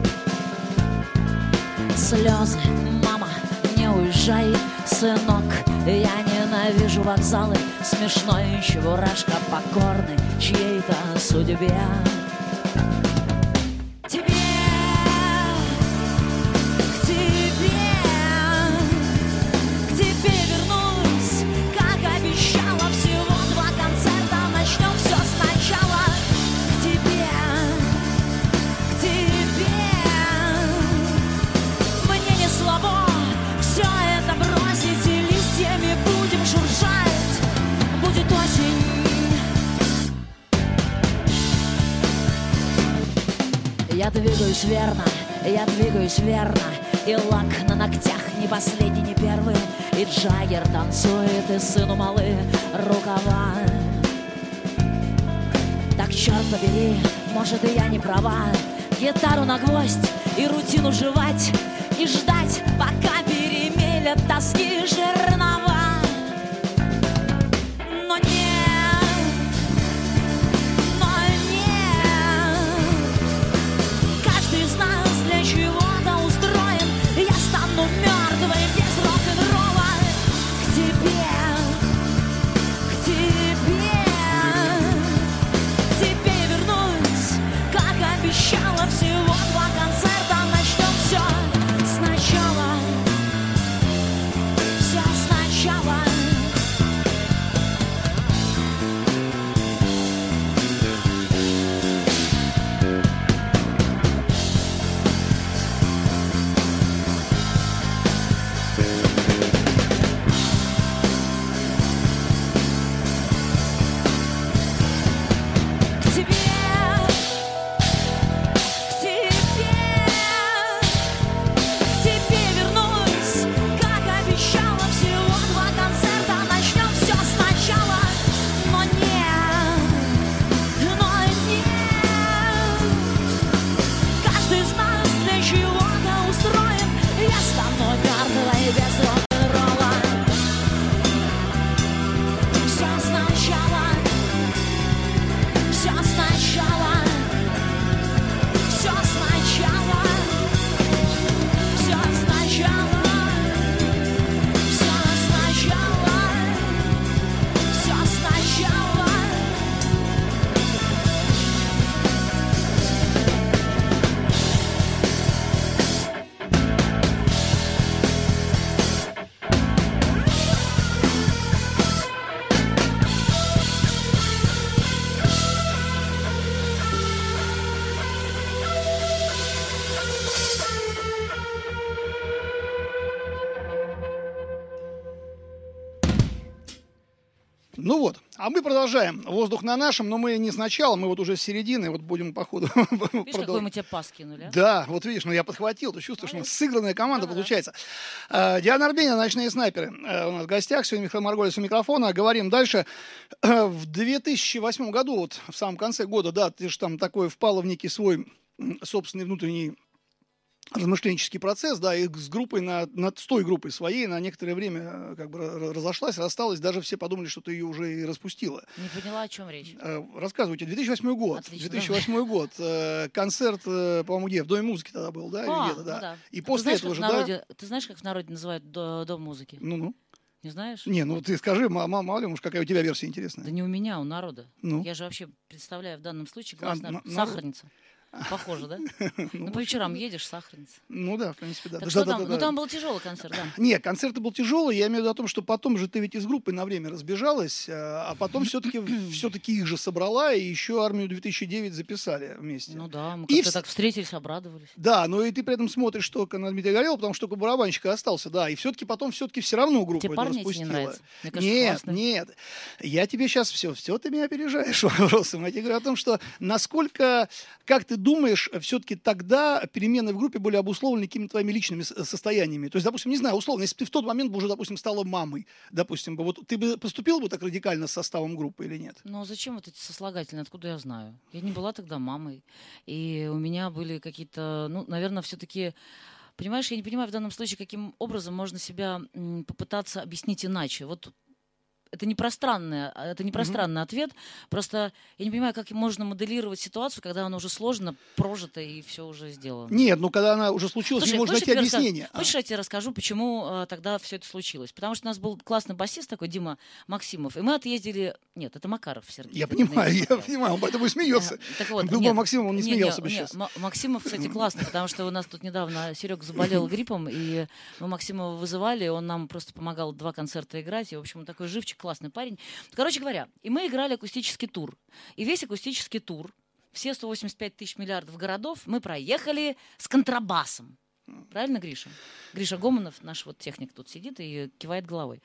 Слезы, мама, не уезжай, сынок. Я ненавижу вокзалы, смешной чебурашка покорный чьей-то судьбе. К тебе Я двигаюсь верно, я двигаюсь верно. И лак на ногтях не последний, не первый. И Джаггер танцует, и сыну малы рукава. Так черт побери, может и я не права. Гитару на гвоздь и рутину жевать. И ждать, пока перемелят тоски жернова. Но нет, но нет. Каждый из нас для чего-то устроен. Я стану мертвой без рок-н-ролла. К тебе, к тебе, к тебе вернусь, как обещала. Всего 2 концерта, начнем все сначала. Все сначала. К тебе, к тебе, к тебе вернусь, как обещала. Всего 2 концерта, начнем все сначала. Но нет, но нет. Каждый из нас для чего-то устроен. Я стану мертвой без рок-н-ролла. Все сначала. Все сначала, все сначала, все сначала, все сначала, все сначала. Ну вот, а мы продолжаем. Воздух на нашем, но мы не сначала, мы вот уже с середины, вот будем по ходу. Видишь, какой мы тебе пас кинули, а? Да, вот видишь, ну я подхватил, ты чувствуешь, у нас сыгранная команда получается. Диана Арбенина, «Ночные снайперы». У нас в гостях сегодня Михаил Марголис у микрофона. Говорим дальше. В 2008 году, вот в самом конце года, да, ты же там такой впала в некий свой собственный внутренний размышленческий процесс, да, и с группой, с той группой своей на некоторое время как бы разошлась, рассталась, даже все подумали, что ты ее уже и распустила. Не поняла, о чем речь. Рассказывайте, 2008 год. Отлично, 2008 год. Концерт, по-моему, где? В Доме музыки тогда был, да? Или где-то, да. Ну да. И после этого же, да? Ты знаешь, как в народе называют Дом музыки? Ну-ну. Не знаешь? Не, ну ты скажи, мало ли, может, какая у тебя версия интересная. Да не у меня, у народа. Ну? Я же вообще представляю в данном случае глаз народ. сахарница. Похоже, да? Ну, по вечерам едешь, сахарница. Ну да, в принципе, да. Так что там? Ну, там был тяжелый концерт, да. Нет, концерт был тяжелый. Я имею в виду о том, что потом же ты ведь из группы на время разбежалась, а потом все-таки их же собрала, и еще «Армию 2009» записали вместе. Ну да, мы И как-то так встретились, обрадовались. Да, но и ты при этом смотришь только на Дмитрия Горелова, потому что только барабанщик остался, да. И все-таки потом все равно группу Тебе эту парни эти распустила. не нравятся? Мне кажется, Нет. Я тебе сейчас все ты меня опережаешь вопросом. Я тебе говорю о том, что насколько, как ты думаешь, все-таки тогда перемены в группе были обусловлены какими-то твоими личными состояниями. То есть, допустим, не знаю, условно, если бы ты в тот момент бы уже, допустим, стала мамой, допустим, вот ты бы поступила бы так радикально с составом группы или нет? Ну, а зачем вот эти сослагательные? Откуда я знаю? Я не была тогда мамой. И у меня были какие-то, ну, наверное, все-таки... Понимаешь, я не понимаю в данном случае, каким образом можно себя попытаться объяснить иначе. Вот это не пространный ответ. Просто я не понимаю, как можно моделировать ситуацию, когда она уже сложно прожита и все уже сделано. Нет, ну когда она уже случилась, не можно найти объяснение. Хочешь, я тебе расскажу, почему тогда все это случилось? Потому что у нас был классный басист такой, Дима Максимов, и мы отъездили... Нет, это Макаров Сергей. Я понимаю, он поэтому и смеется. Так вот, был бы Максимов, он не смеялся бы сейчас. Максимов, кстати, классный, потому что у нас тут недавно Серега заболел гриппом, и мы Максимова вызывали, он нам просто помогал 2 концерта играть, и, в общем, он такой живчик, классный парень. Короче говоря, и мы играли акустический тур. И весь акустический тур, все 185 тысяч миллиардов городов, мы проехали с контрабасом. Правильно, Гриша? Гриша Гомонов, наш вот техник, тут сидит и кивает головой.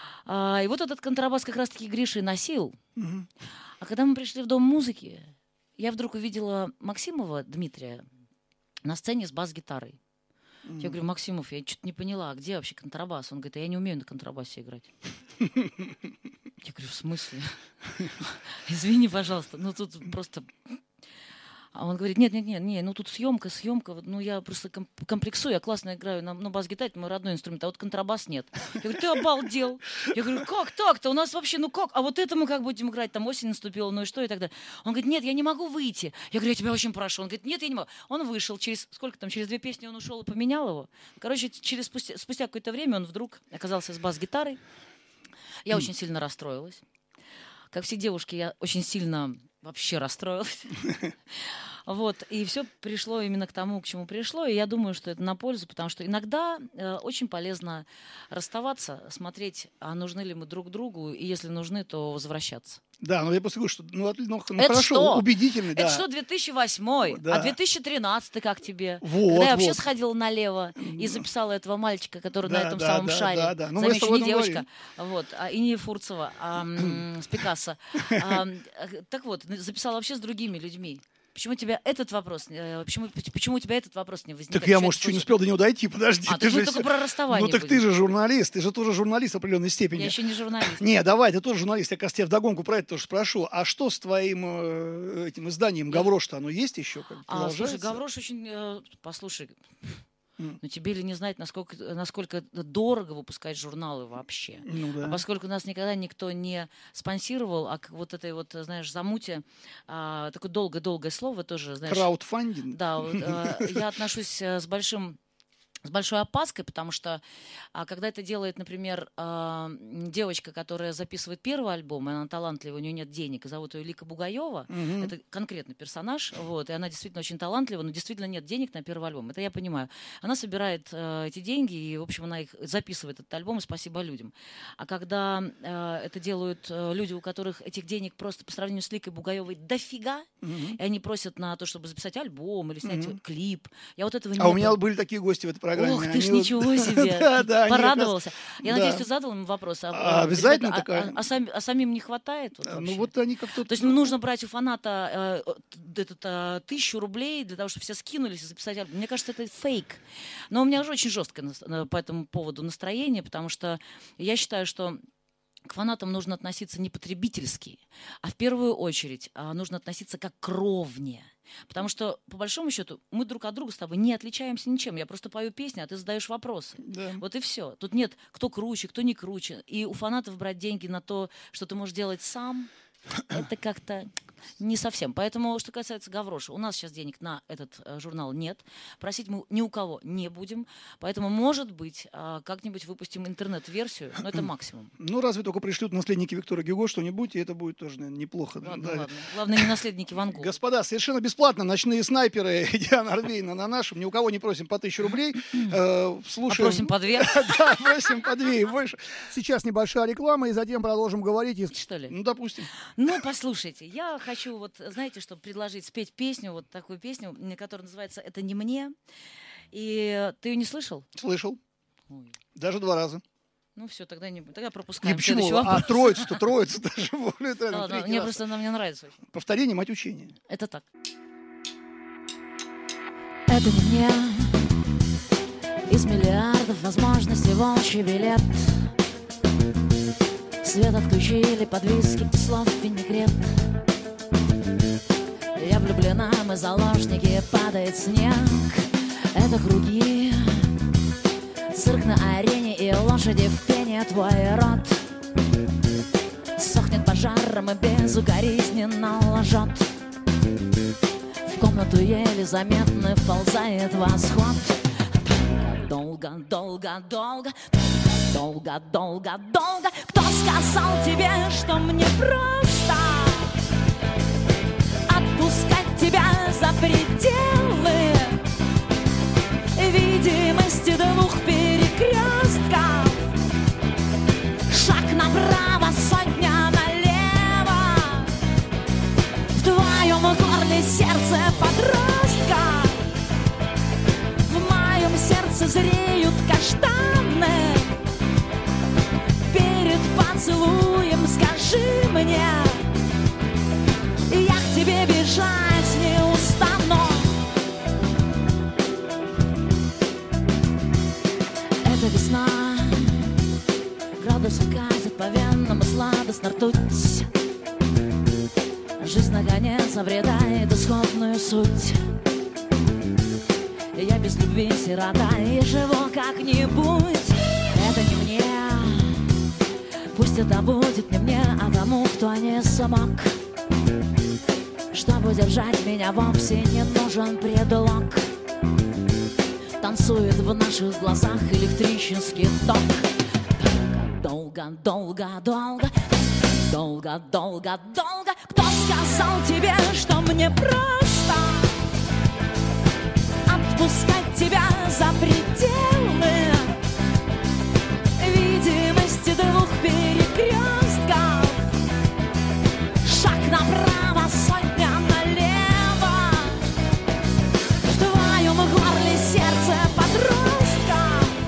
И вот этот контрабас как раз-таки Гриша и носил. А когда мы пришли в Дом музыки, я вдруг увидела Максимова Дмитрия на сцене с бас-гитарой. Я говорю: Максимов, я что-то не поняла, а где вообще контрабас? Он говорит: я не умею на контрабасе играть. Я говорю: в смысле? Извини, пожалуйста, ну тут просто... А он говорит: нет, ну тут съемка, ну я просто комплексую, я классно играю на бас-гитаре, это мой родной инструмент, а вот контрабас нет. Я говорю: ты обалдел. Я говорю: как так-то? У нас вообще, ну как? А вот это мы как будем играть? Там осень наступила, ну и что, и так далее. Он говорит: нет, я не могу выйти. Я говорю: я тебя очень прошу. Он говорит: нет, я не могу. Он вышел, через 2 песни он ушел и поменял его. Короче, спустя какое-то время он вдруг оказался с бас-гитарой. Я очень сильно расстроилась. Как все девушки, я очень сильно вообще расстроилась. Вот, и все пришло именно к тому, к чему пришло, и я думаю, что это на пользу, потому что иногда очень полезно расставаться, смотреть, а нужны ли мы друг другу, и если нужны, то возвращаться. Да, но я просто говорю, что это хорошо, что? убедительный. Это да. что, 2008? Да. А 2013 как тебе? Вот, Когда я вообще сходила налево и записала этого мальчика, который на этом самом шаре. Да. Ну, Замечу, не девочка, вот, и не Фурцева, с Пикассо. Так вот, записала вообще с другими людьми. Почему у тебя этот вопрос, почему у тебя этот вопрос не возникает? Так я, может, еще не успел до него дойти, подожди. Ты же только про расставание. Ну так будем. ты же журналист, ты же тоже журналист в определенной степени. Я еще не журналист. Не, давай, ты тоже журналист, я как раз тебя вдогонку про это тоже спрошу. А что с твоим этим изданием «Гаврош»-то? Оно есть еще? Слушай, «Гаврош» очень... Послушай, но тебе ли не знать, насколько дорого выпускать журналы вообще? Ну, да. А поскольку нас никогда никто не спонсировал, а вот этой вот, знаешь, замуте, такое долгое слово тоже, знаешь... Краудфандинг? Да, я отношусь с большой опаской, потому что когда это делает, например, девочка, которая записывает первый альбом, и она талантливая, у нее нет денег, и зовут ее Лика Бугаева, это конкретный персонаж, вот, и она действительно очень талантлива, но действительно нет денег на первый альбом, это я понимаю. Она собирает эти деньги, и, в общем, она их записывает, этот альбом, и спасибо людям. А когда это делают люди, у которых этих денег просто по сравнению с Ликой Бугаевой дофига, и они просят на то, чтобы записать альбом или снять клип, я вот этого не... А у меня были такие гости в этой программе. Ох, ты ж ничего себе, порадовался. Я надеюсь, ты задал им вопрос. Обязательно такая. А самим не хватает? Ну вот они как-то... То есть нужно брать у фаната 1000 рублей для того, чтобы все скинулись и записать альбом. Мне кажется, это фейк. Но у меня уже очень жесткое по этому поводу настроение, потому что я считаю, что к фанатам нужно относиться не потребительски, а в первую очередь нужно относиться как к ровне. Потому что, по большому счету, мы друг от друга с тобой не отличаемся ничем. Я просто пою песни, а ты задаешь вопросы. Да. Вот и все. Тут нет, кто круче, кто не круче. И у фанатов брать деньги на то, что ты можешь делать сам, это как-то не совсем. Поэтому, что касается «Гавроша», у нас сейчас денег на этот журнал нет. Просить мы ни у кого не будем. Поэтому, может быть, как-нибудь выпустим интернет-версию, но это максимум. Ну, разве только пришлют наследники Виктора Гюго что-нибудь, и это будет тоже, наверное, неплохо. Ладно. Главное, не наследники Ван Гога. Господа, совершенно бесплатно «Ночные снайперы» Диана Арбенина на нашем. Ни у кого не просим по 1000 рублей. Слушаем. Просим по 2. Да, просим по 2 и больше. Сейчас небольшая реклама, и затем продолжим говорить. Что ли? Ну, допустим. Ну, послушайте, я хочу, вот, знаете, что предложить, спеть песню, вот такую песню, которая называется «Это не мне». И ты ее не слышал? Слышал. Ой. Даже 2 раза. Ну все, тогда пропускаем. Не почему? Следующий вопрос. Троицу даже более того. Ладно, мне просто она мне нравится очень. Повторение, мать учения. Это так. Это не мне. Из миллиардов возможностей волчий билет. Свет отключили под виски, слов винегрет. Я влюблена, мы заложники, падает снег. Это круги, цирк на арене и лошади в пене. Твой рот сохнет пожаром и безукоризненно лжет. В комнату еле заметно вползает восход. Долго, долго, долго, долго, долго, долго. Кто сказал тебе, что мне просто отпускать тебя за пределы видимости 2 перекрестков? Шаг направо, сотня налево. В твоем горле сердце подростка. В моем сердце зреют каштаны. Перед поцелуем скажи мне, я к тебе бежать наконец обретает исходную суть. Я без любви сирота и живу как-нибудь. Это не мне, пусть это будет не мне, а тому, кто не смог. Чтобы удержать меня, вовсе не нужен предлог. Танцует в наших глазах электрический ток. Долго, долго, долго, долго, долго, долго. Кто сказал тебе, что мне просто отпускать тебя за пределы видимости двух перекрестков? Шаг направо, сотня налево. В твоем горле сердце подростка,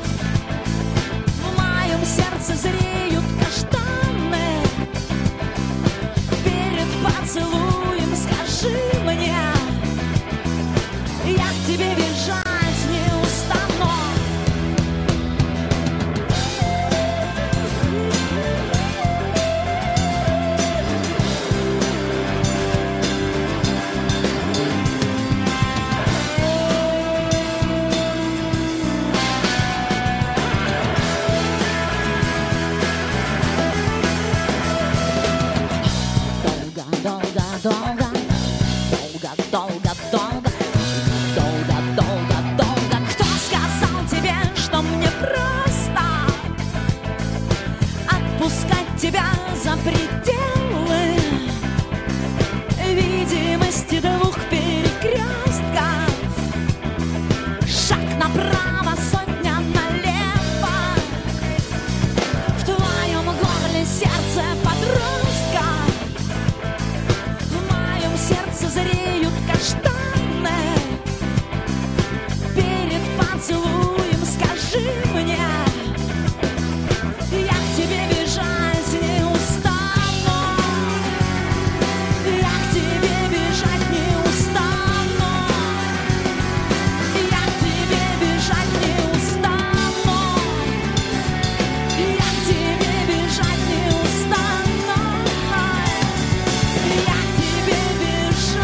в моем сердце зреют каштаны. Перед поцелуем скажи мне, я к тебе бежать не устану. Долго, долго, долго, долго, долго, долго, долго, долго, долго. Кто сказал тебе, что мне просто отпускать тебя за пределы видимости двух перекрестков? Шаг направо, сотня налево. В твоем горле сердце подростка, в моем сердце зреют каштаны. Перед поцелуем скажи мне, я к тебе бежать не устану. Я к тебе бежать не устану. Я к тебе бежать не устану. Я к тебе бежать не устану. Я к тебе бежать.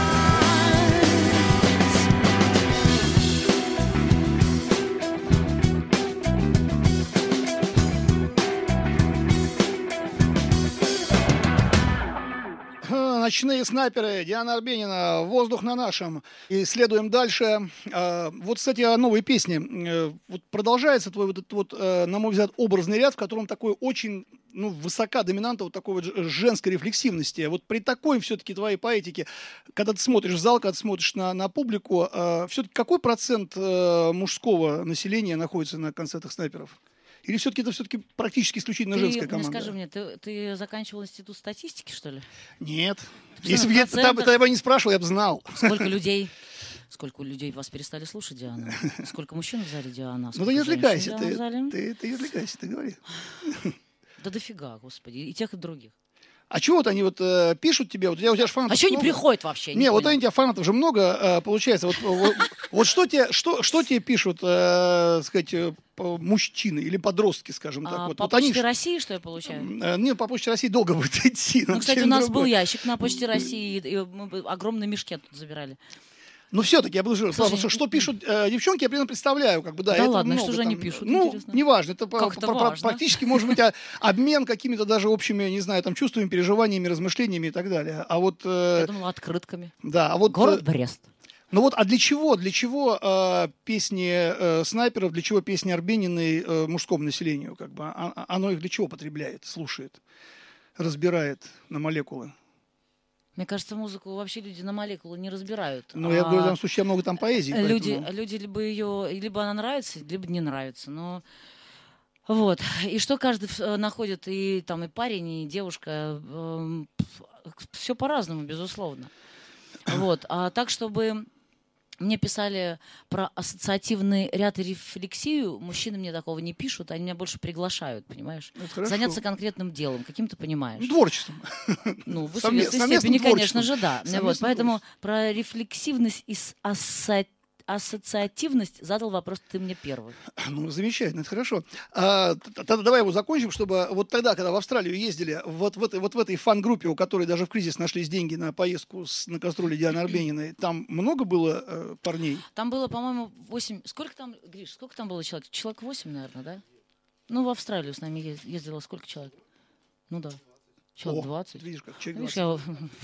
Ночные снайперы, Диана Арбенина, «Воздух на нашем». И следуем дальше. Вот, кстати, о новой песне. Вот продолжается твой вот этот вот, на мой взгляд, образный ряд, в котором такой очень, ну, высока доминанта вот такой вот женской рефлексивности. Вот при такой все-таки твоей поэтике, когда ты смотришь в зал, когда ты смотришь на публику, все-таки какой процент мужского населения находится на концертах снайперов? Или все-таки это все-таки практически исключительно женская команда? Скажи мне, ты заканчивал институт статистики, что ли? Нет. Ты Если бы я бы не спрашивал, я бы знал. Сколько людей вас перестали слушать, Диана? Сколько мужчин в зале, Диана? Ну ты не отвлекайся, Сколько женщин, Диана, в ты не отвлекайся, ты говори. Да дофига, господи, и тех, и других. А чего вот они вот пишут тебе? Вот у тебя же фанатов А что не много. приходят вообще? Не, вот у тебя фанатов же много, получается. Вот что тебе пишут, сказать, мужчины или подростки, скажем так? По Почте России, что я получаю? Не, по Почте России долго будет идти. Ну, кстати, у нас был ящик на Почте России, и мы огромные мешки оттуда забирали. Но все-таки я буду говорить, что пишут девчонки, я примерно представляю, как бы, да. Да это ладно, много, что же там, они пишут, ну, интересно? неважно, это важно? практически может быть обмен какими-то даже общими, не знаю, там, чувствами, переживаниями, размышлениями и так далее. А вот... Я думала, открытками. Да, а вот... Город Брест. Ну вот, а для чего песни снайперов, для чего песни Арбениной мужскому населению, как бы, оно их для чего потребляет, слушает, разбирает на молекулы? Мне кажется, музыку вообще люди на молекулы не разбирают. Ну, я говорю, в данном случае много там поэзии. Люди либо она нравится, либо не нравится. Но вот. И что каждый находит, и там и парень, и девушка, все по-разному, безусловно. Вот. А так, чтобы мне писали про ассоциативный ряд и рефлексию, мужчины мне такого не пишут, они меня больше приглашают, понимаешь? Заняться конкретным делом, каким ты понимаешь. Творчеством. Ну, в высокой степени, конечно же, да. Вот, поэтому про рефлексивность и ассоциативность задал вопрос ты мне первый. Ну, замечательно, это хорошо. Тогда давай его закончим, чтобы вот тогда, когда в Австралию ездили, вот в этой фан-группе, у которой даже в кризис нашлись деньги на поездку на кастрюле Дианы Арбениной, там много было парней? Там было, по-моему, 8... Сколько там, Гриш, сколько там было человек? Человек 8, наверное, да? Ну, в Австралию с нами ездило сколько человек? Ну да. Человек 20. Видишь, как человек Видишь, 20.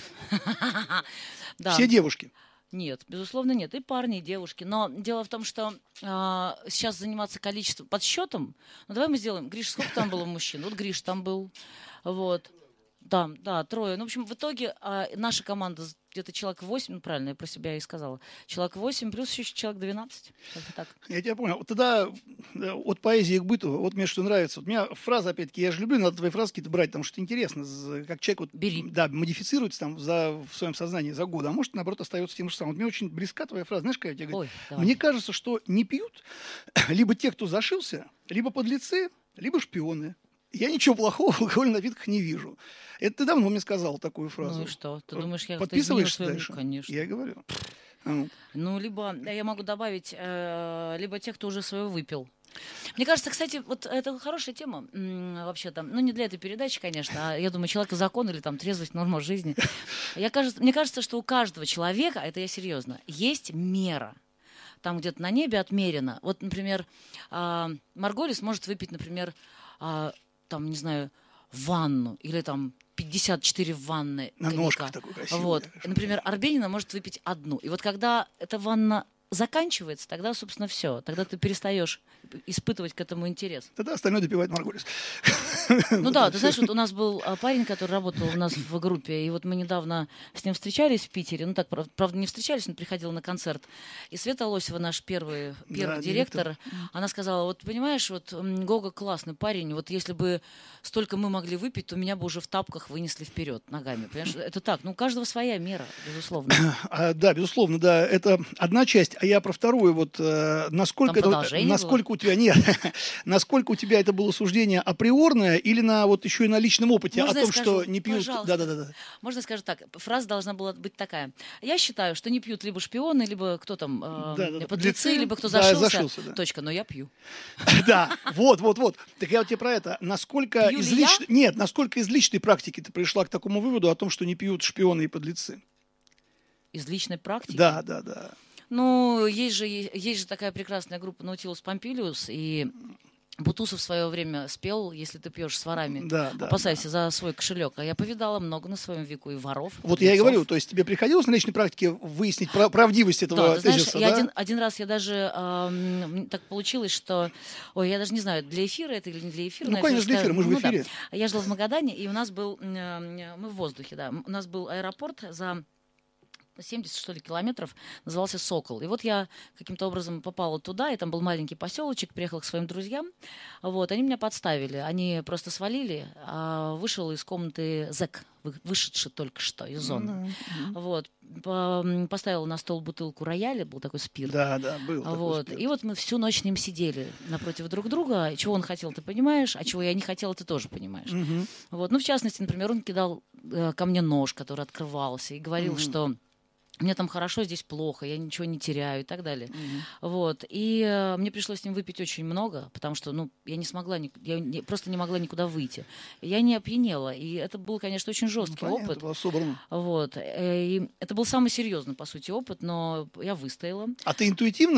Да. Все девушки? Нет, безусловно, нет. И парни, и девушки. Но дело в том, что сейчас заниматься количеством подсчетом. Ну, давай мы сделаем. Гриш, сколько там было мужчин? Вот Гриш там был. Вот. Да, 3. Ну, в общем, в итоге наша команда где-то человек 8, ну, правильно, я про себя и сказала. Человек 8 плюс еще человек 12. Как-то так. Я тебя понял. Вот тогда от поэзии к быту, вот мне что нравится. Вот у меня фраза, опять-таки, я же люблю, надо твои фразы какие-то брать, потому что интересно, как человек вот, Бери. да, модифицируется там в своем сознании за годы, а может, наоборот, остается тем же самым. Вот мне очень близка твоя фраза. Знаешь, какая я тебе говорю? Мне кажется, что не пьют либо те, кто зашился, либо подлецы, либо шпионы. Я ничего плохого в алкогольных напитках не вижу. Это ты давно мне сказал такую фразу. Ну и что? Ты думаешь, я подписываешься своему... дальше? Конечно. Я и говорю. Ну, либо я могу добавить, либо тех, кто уже свое выпил. Мне кажется, кстати, вот это хорошая тема вообще-то. Ну, не для этой передачи, конечно, а я думаю, человек и закон или там трезвость, норма жизни. Мне кажется, что у каждого человека, это я серьезно, есть мера. Там где-то на небе отмерено. Вот, например, Марголис может выпить, например, там, не знаю, ванну или там 54 ванны на коньяка. ножках такой красивый. Вот. Например, Арбенина может выпить одну. И вот когда эта ванна заканчивается, тогда, собственно, все. Тогда ты перестаешь испытывать к этому интерес. Тогда остальное допивает Марголис. Ну да, ты знаешь, вот у нас был парень, который работал у нас в группе, и вот мы недавно с ним встречались в Питере, ну так, правда, не встречались, он приходил на концерт, и Света Лосева, наш первый директор, она сказала, вот понимаешь, вот Гога классный парень, вот если бы столько мы могли выпить, то меня бы уже в тапках вынесли вперед ногами, понимаешь, это так, ну у каждого своя мера, безусловно. Да, безусловно, да, это одна часть, а я про вторую, вот насколько у тебя нет, насколько у тебя это было суждение априорное или на вот еще и на личном опыте о том, что не пьют. Да. Можно сказать так, фраза должна была быть такая. Я считаю, что не пьют либо шпионы, либо кто там, подлецы, либо кто зашился. Точка, но я пью. Да, вот. Так я вот тебе про это. Насколько из личной практики ты пришла к такому выводу о том, что не пьют шпионы и подлецы? Из личной практики? Да. Ну, есть же такая прекрасная группа Наутилус Помпилиус, и Бутусов в свое время спел, если ты пьешь с ворами, опасайся за свой кошелек. А я повидала много на своем веку и воров. Вот я и говорю, то есть тебе приходилось на личной практике выяснить правдивость этого тезиса, да? Знаешь, один раз я даже, так получилось, что, я даже не знаю, для эфира это или не для эфира. Ну, конечно, для эфира, мы же в эфире. Да. Я жила в Магадане, и у нас был, мы в воздухе, да, у нас был аэропорт за 70, что ли, километров, назывался «Сокол». И вот я каким-то образом попала туда, и там был маленький поселочек, приехала к своим друзьям. Вот, они меня подставили, они просто свалили, а вышел из комнаты зэк, вышедший только что из зоны. Вот, поставила на стол бутылку рояля, был такой спирт. Да, был такой спирт. И вот мы всю ночь с ним сидели напротив друг друга. Чего он хотел, ты понимаешь, а чего я не хотела, ты тоже понимаешь. Вот, ну, в частности, например, он кидал ко мне нож, который открывался, и говорил, что мне там хорошо, здесь плохо, я ничего не теряю и так далее. Вот. И мне пришлось с ним выпить очень много, потому что, я не смогла, просто не могла никуда выйти. Я не опьянела, и это был, конечно, очень жесткий опыт. Это было собрано. Вот. И это был самый серьезный, по сути, опыт, но я выстояла. А ты интуитивно,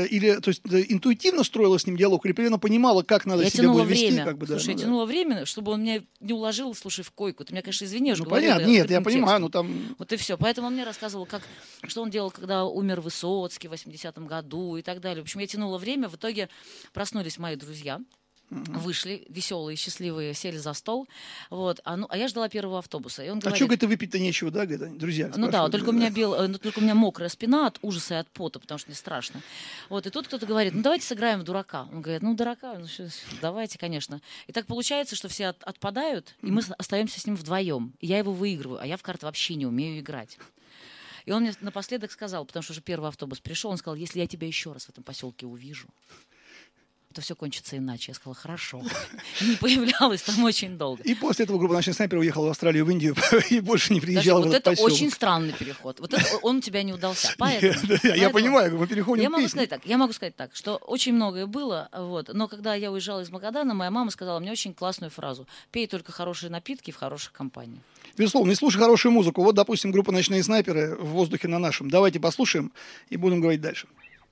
интуитивно строила с ним диалог, или примерно понимала, как надо себя было вести? Я тянула время, чтобы он меня не уложил, слушай, в койку. Ты меня, конечно, извини, я уже говорю. Понятно, нет, я понимаю, там... Вот и все. Поэтому он мне рассказывал, что он делал, когда умер Высоцкий в 80-м году и так далее. В общем, я тянула время. В итоге проснулись мои друзья. Вышли, веселые, счастливые, сели за стол. Вот. А я ждала первого автобуса. И он говорит, что, говорит, выпить-то нечего, да, говорит, друзья? Ну да, только у меня мокрая спина от ужаса и от пота, потому что мне страшно. Вот. И тут кто-то говорит, давайте сыграем в дурака. Он говорит, дурака, давайте, конечно. И так получается, что все отпадают, и мы остаемся с ним вдвоем. И я его выигрываю, а я в карты вообще не умею играть. И он мне напоследок сказал, потому что уже первый автобус пришел, он сказал, если я тебя еще раз в этом поселке увижу, это все кончится иначе. Я сказала, хорошо. И не появлялась там очень долго. И после этого группа «Ночные снайперы» уехала в Австралию, в Индию и больше не приезжала в вот этот это поселок. очень странный переход. Вот это, он у тебя не удался. Поэтому, Я понимаю, мы переходим я к могу песне. сказать так, что очень многое было, вот, но когда я уезжала из Магадана, моя мама сказала мне очень классную фразу: пей только хорошие напитки в хороших компаниях. Безусловно, и слушай хорошую музыку. Вот, допустим, группа «Ночные снайперы» в воздухе на нашем. Давайте послушаем и будем говорить дальше.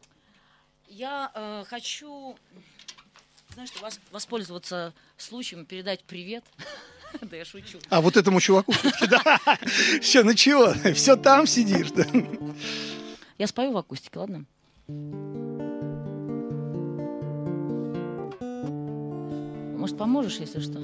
Я хочу, знаешь, воспользоваться случаем, передать привет. Да я шучу. А вот этому чуваку? Да. Все, ну чего? Все там сидишь. Я спою в акустике, ладно? Может, поможешь, если что?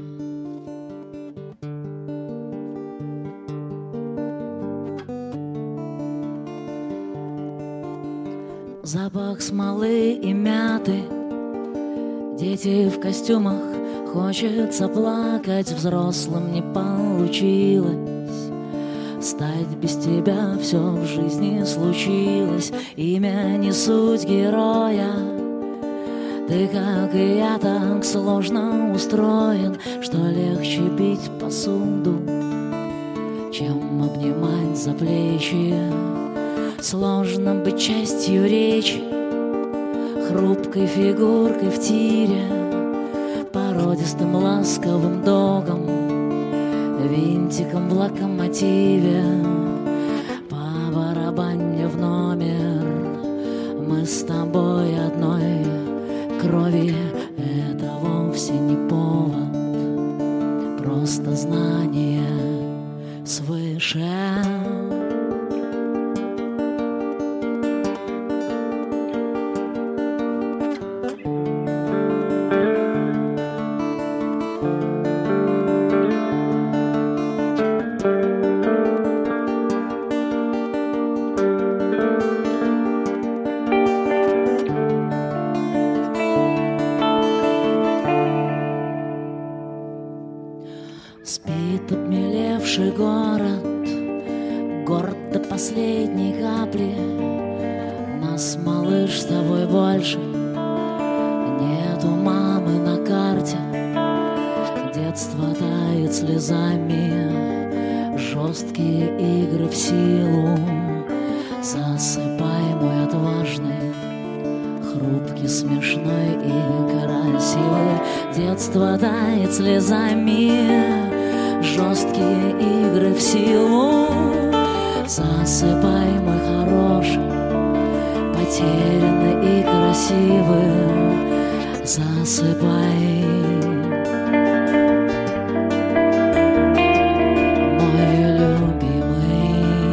Запах смолы и мяты, дети в костюмах, хочется плакать, взрослым не получилось. Стать без тебя все в жизни случилось, имя не суть героя. Ты, как и я, так сложно устроен, что легче бить посуду, чем обнимать за плечи. Сложно быть частью речи, хрупкой фигуркой в тире, породистым ласковым догом, винтиком в локомотиве. Побарабань мне в номер, мы с тобой одной крови. Это вовсе не повод, просто знание свыше. Спит обмелевший город, город до последней капли. Нас, малыш, с тобой больше нету мамы на карте. Детство тает слезами, жесткие игры в силу. Засыпай, мой отважный, хрупкий, смешной и красивый. Детство тает слезами, жесткие игры в силу. Засыпай, мой хороший, потерянный и красивый. Засыпай, мой любимый.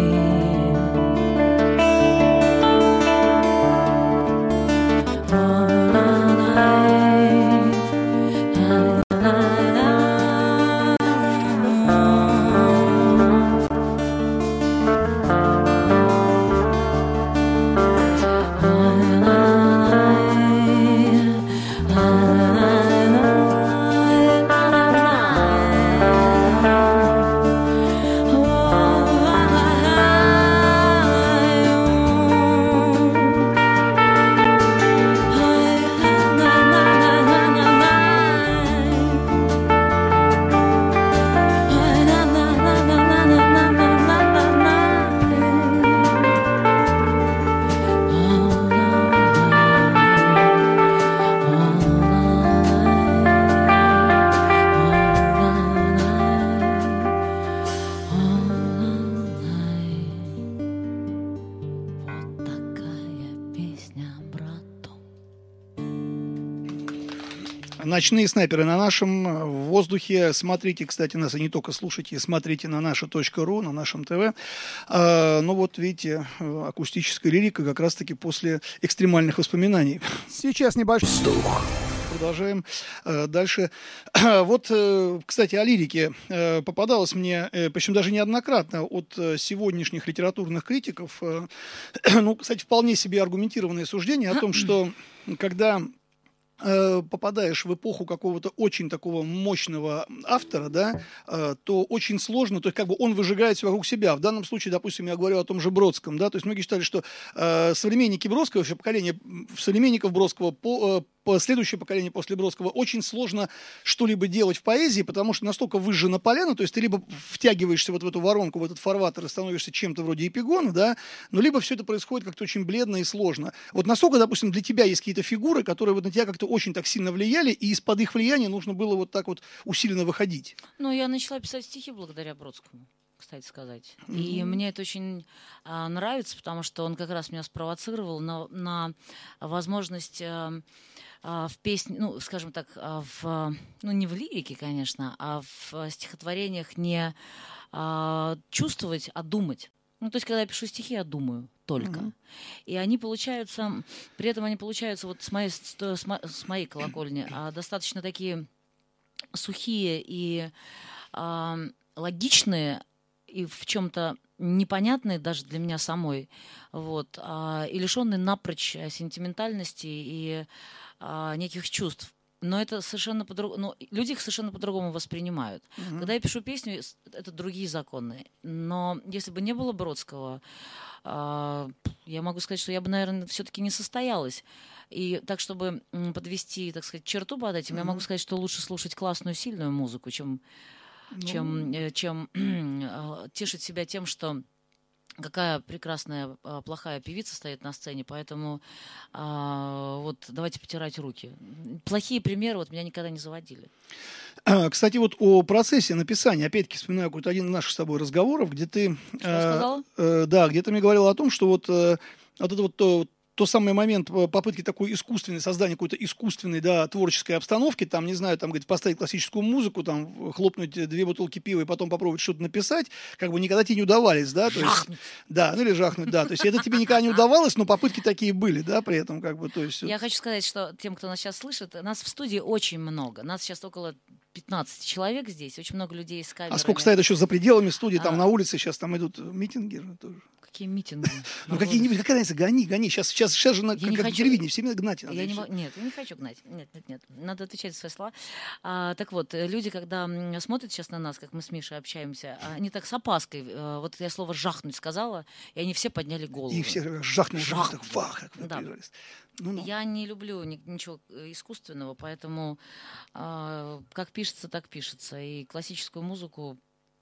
«Ночные снайперы» на нашем, в воздухе. Смотрите, кстати, нас и не только слушайте, смотрите на наша.ру, на нашем ТВ. Ну вот, видите, акустическая лирика как раз-таки после экстремальных воспоминаний. Сейчас небольшой вздох. Продолжаем дальше. Вот, кстати, о лирике попадалось мне, причем даже неоднократно, от сегодняшних литературных критиков, ну, кстати, вполне себе аргументированное суждение о том, что когда попадаешь в эпоху какого-то очень такого мощного автора, да, то очень сложно, то есть как бы он выжигает все вокруг себя. В данном случае, допустим, я говорю о том же Бродском, да, то есть многие считали, что современники Бродского, вообще поколение современников Бродского следующее поколение после Бродского, очень сложно что-либо делать в поэзии, потому что настолько выжжена поляна, то есть ты либо втягиваешься вот в эту воронку, в этот фарватер и становишься чем-то вроде Эпигона, да, но либо все это происходит как-то очень бледно и сложно. Вот насколько, допустим, для тебя есть какие-то фигуры, которые вот на тебя как-то очень так сильно влияли, и из-под их влияния нужно было вот так вот усиленно выходить? Ну, я начала писать стихи благодаря Бродскому, кстати сказать. И мне это очень нравится, потому что он как раз меня спровоцировал на возможность в песне, ну, скажем так, ну, не в лирике, конечно, а в стихотворениях не чувствовать, а думать. Ну, то есть, когда я пишу стихи, я думаю только. И они получаются, при этом они получаются вот с моей колокольни достаточно такие сухие и логичные, и в чем-то непонятные даже для меня самой, вот, и лишенные напрочь сентиментальности и неких чувств. Но это совершенно по-другому. Но люди их совершенно по-другому воспринимают. Когда я пишу песню, это другие законы. Но если бы не было Бродского, я могу сказать, что я бы, наверное, все-таки не состоялась. И так, чтобы подвести, так сказать, черту под этим, я могу сказать, что лучше слушать классную, сильную музыку, чем тешить себя тем, что какая прекрасная, плохая певица стоит на сцене, поэтому вот давайте потирать руки. Плохие примеры вот меня никогда не заводили. Кстати, вот о процессе написания, опять-таки вспоминаю какой-то один из наших с тобой разговоров, где ты... Что сказала? Да, где ты мне говорила о том, что вот это вот то самый момент попытки такой искусственной, создания какой-то искусственной, да, творческой обстановки, там, не знаю, там, говорит, поставить классическую музыку, там, хлопнуть 2 бутылки пива и потом попробовать что-то написать, как бы никогда тебе не удавались, да, то есть, да, ну или жахнуть, да, то есть это тебе никогда не удавалось, но попытки такие были, да, при этом, как бы, то есть... Я хочу сказать, что тем, кто нас сейчас слышит, нас в студии очень много, нас сейчас около 15 человек здесь, очень много людей с камерами. А сколько стоят еще за пределами студии, там на улице сейчас там идут митинги тоже. Какие митинги? Ну, какие-нибудь, какая разница, гони. Сейчас же на телевидении все время гнать надо. Нет, я не хочу гнать. Нет. Надо отвечать за свои слова. Так вот, люди, когда смотрят сейчас на нас, как мы с Мишей общаемся, они так с опаской, вот я слово «жахнуть» сказала, и они все подняли голову. И все жахнули. Да. Я не люблю ничего искусственного, поэтому как пишется, так пишется. И классическую музыку...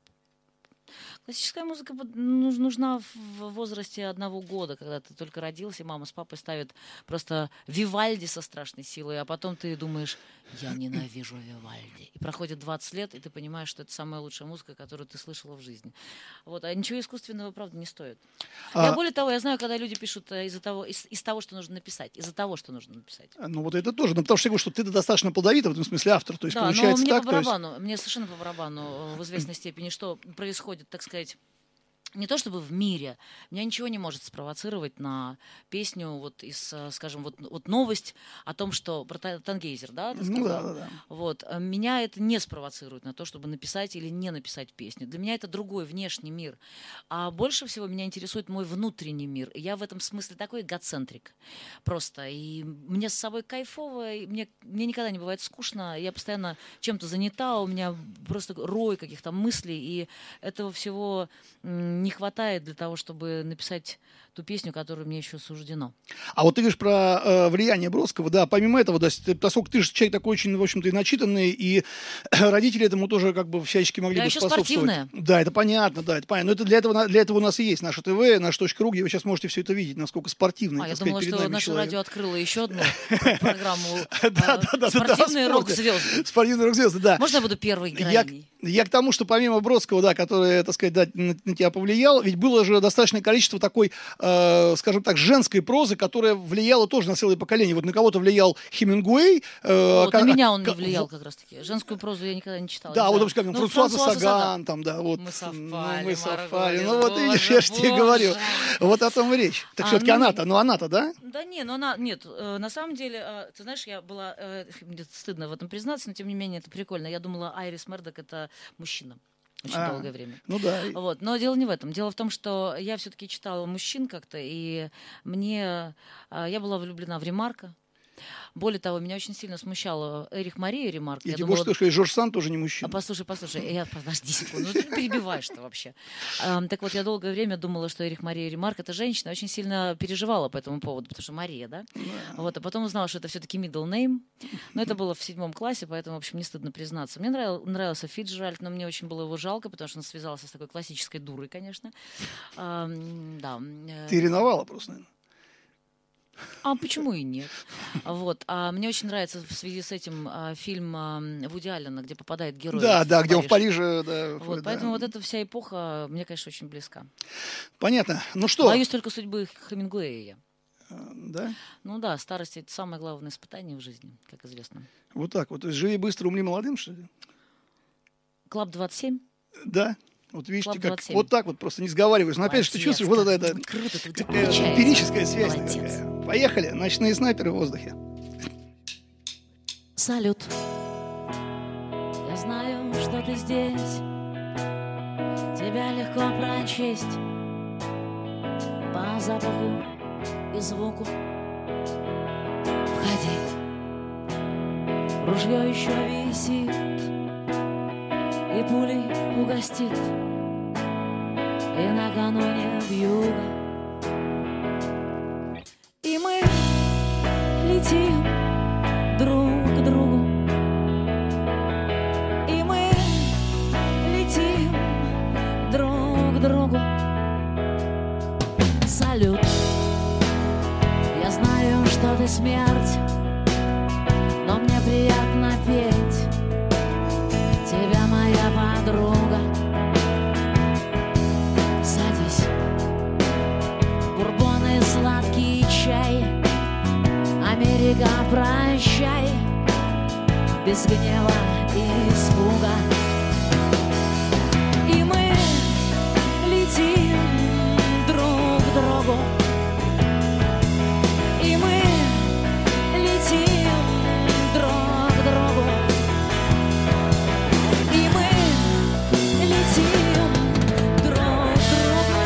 Классическая музыка нужна в возрасте 1 года, когда ты только родился, и мама с папой ставят просто Вивальди со страшной силой, а потом ты думаешь, я ненавижу Вивальди. И проходит 20 лет, и ты понимаешь, что это самая лучшая музыка, которую ты слышала в жизни. Вот. А ничего искусственного, правда, не стоит. Более того, я знаю, когда люди пишут из того, что нужно написать. Из-за того, что нужно написать. Ну вот это тоже. Ну, потому что я говорю, что ты достаточно плодовитый в этом смысле автор. То есть, да, получается но мне так, по барабану, мне совершенно по барабану в известной степени, что происходит, так сказать, не то чтобы в мире, меня ничего не может спровоцировать на песню вот из, скажем, вот новость о том, что про Тангейзер, да, ты сказал? Да. Вот, меня это не спровоцирует на то, чтобы написать или не написать песню. Для меня это другой внешний мир. А больше всего меня интересует мой внутренний мир. И я в этом смысле такой эгоцентрик просто. И мне с собой кайфово, и мне никогда не бывает скучно. Я постоянно чем-то занята, у меня просто рой каких-то мыслей, и этого всего не хватает для того, чтобы написать ту песню, которую мне еще суждено. А вот ты говоришь про влияние Бродского, да, помимо этого, да, поскольку ты же человек такой очень, в общем-то, и начитанный, и родители этому тоже как бы всячески могли бы способствовать. Спортивная. Да, это понятно, да, это понятно. Но это для этого у нас и есть наше ТВ, наш .ру, где вы сейчас можете все это видеть, насколько спортивный, я думала, что наше радио открыло еще одну программу «Спортивные рок-звезды». «Спортивные рок-звезды», да. Можно я буду первой героиней? Я к тому, что помимо Бродского, да, который, так сказать, да, на тебя повлиял, ведь было же достаточное количество такой, скажем так, женской прозы, которая влияла тоже на целое поколение. Вот на кого-то влиял Хемингуэй. Вот на меня он не влиял как раз-таки. Женскую прозу я никогда не читала. Да, вот, как Франсуаза Саган, там, да, вот. Мы совпали. Ну вот видишь, я же тебе говорю. Вот о том и речь. Так все-таки она-то, да? Да не, но она, нет, на самом деле, ты знаешь, я была, мне стыдно в этом признаться, но тем не менее это прикольно. Я думала, Айрис Мердок это мужчина. Очень долгое время. Ну да. Вот. Но дело не в этом. Дело в том, что я все-таки читала мужчин как-то, и я была влюблена в Ремарка. Более того, меня очень сильно смущал Эрих Мария Ремарк. Я тебе больше скажу, и Жорж Санд тоже не мужчина. Послушай, подожди секунду, ну ты перебиваешь-то вообще. Так вот, я долгое время думала, что Эрих Мария Ремарк — это женщина, очень сильно переживала по этому поводу, потому что Мария, да? Вот, а потом узнала, что это все-таки middle name, но это было в 7 классе, поэтому, в общем, не стыдно признаться. Мне нравился Фицджеральд, но мне очень было его жалко, потому что он связался с такой классической дурой, конечно. Да. Ты ревновала просто, наверное. А почему и нет? Вот. А мне очень нравится в связи с этим фильм Вуди Аллена, где попадает герой. Да, где он в Париже. Да, вот, поэтому вот эта вся эпоха мне, конечно, очень близка. Понятно. Ну что? Боюсь только судьбы Хемингуэя я. Да? Ну да, старость — это самое главное испытание в жизни, как известно. Вот так вот. То есть живи быстро, умри молодым, что ли? Клаб 27? Да. Вот видите, как 27. вот так вот просто не сговариваешь. Но опять же, ты чувствуешь, вот это круто, ты эмпирическая связь. Молодец. Такая. Поехали. Ночные снайперы в воздухе. Салют. Я знаю, что ты здесь. Тебя легко прочесть по запаху и звуку. Входи. Ружье еще висит, и пулей угостит, и накануне вьюга. И мы летим друг к другу, и мы летим друг к другу. Салют. Я знаю, что ты смерть, но мне приятно петь тебя, моя подруга. Садись. Бурбон и сладкий чай. Америка, прощай. Без гнева и испуга. И мы летим друг к другу. И мы летим друг к другу. И мы летим друг к другу.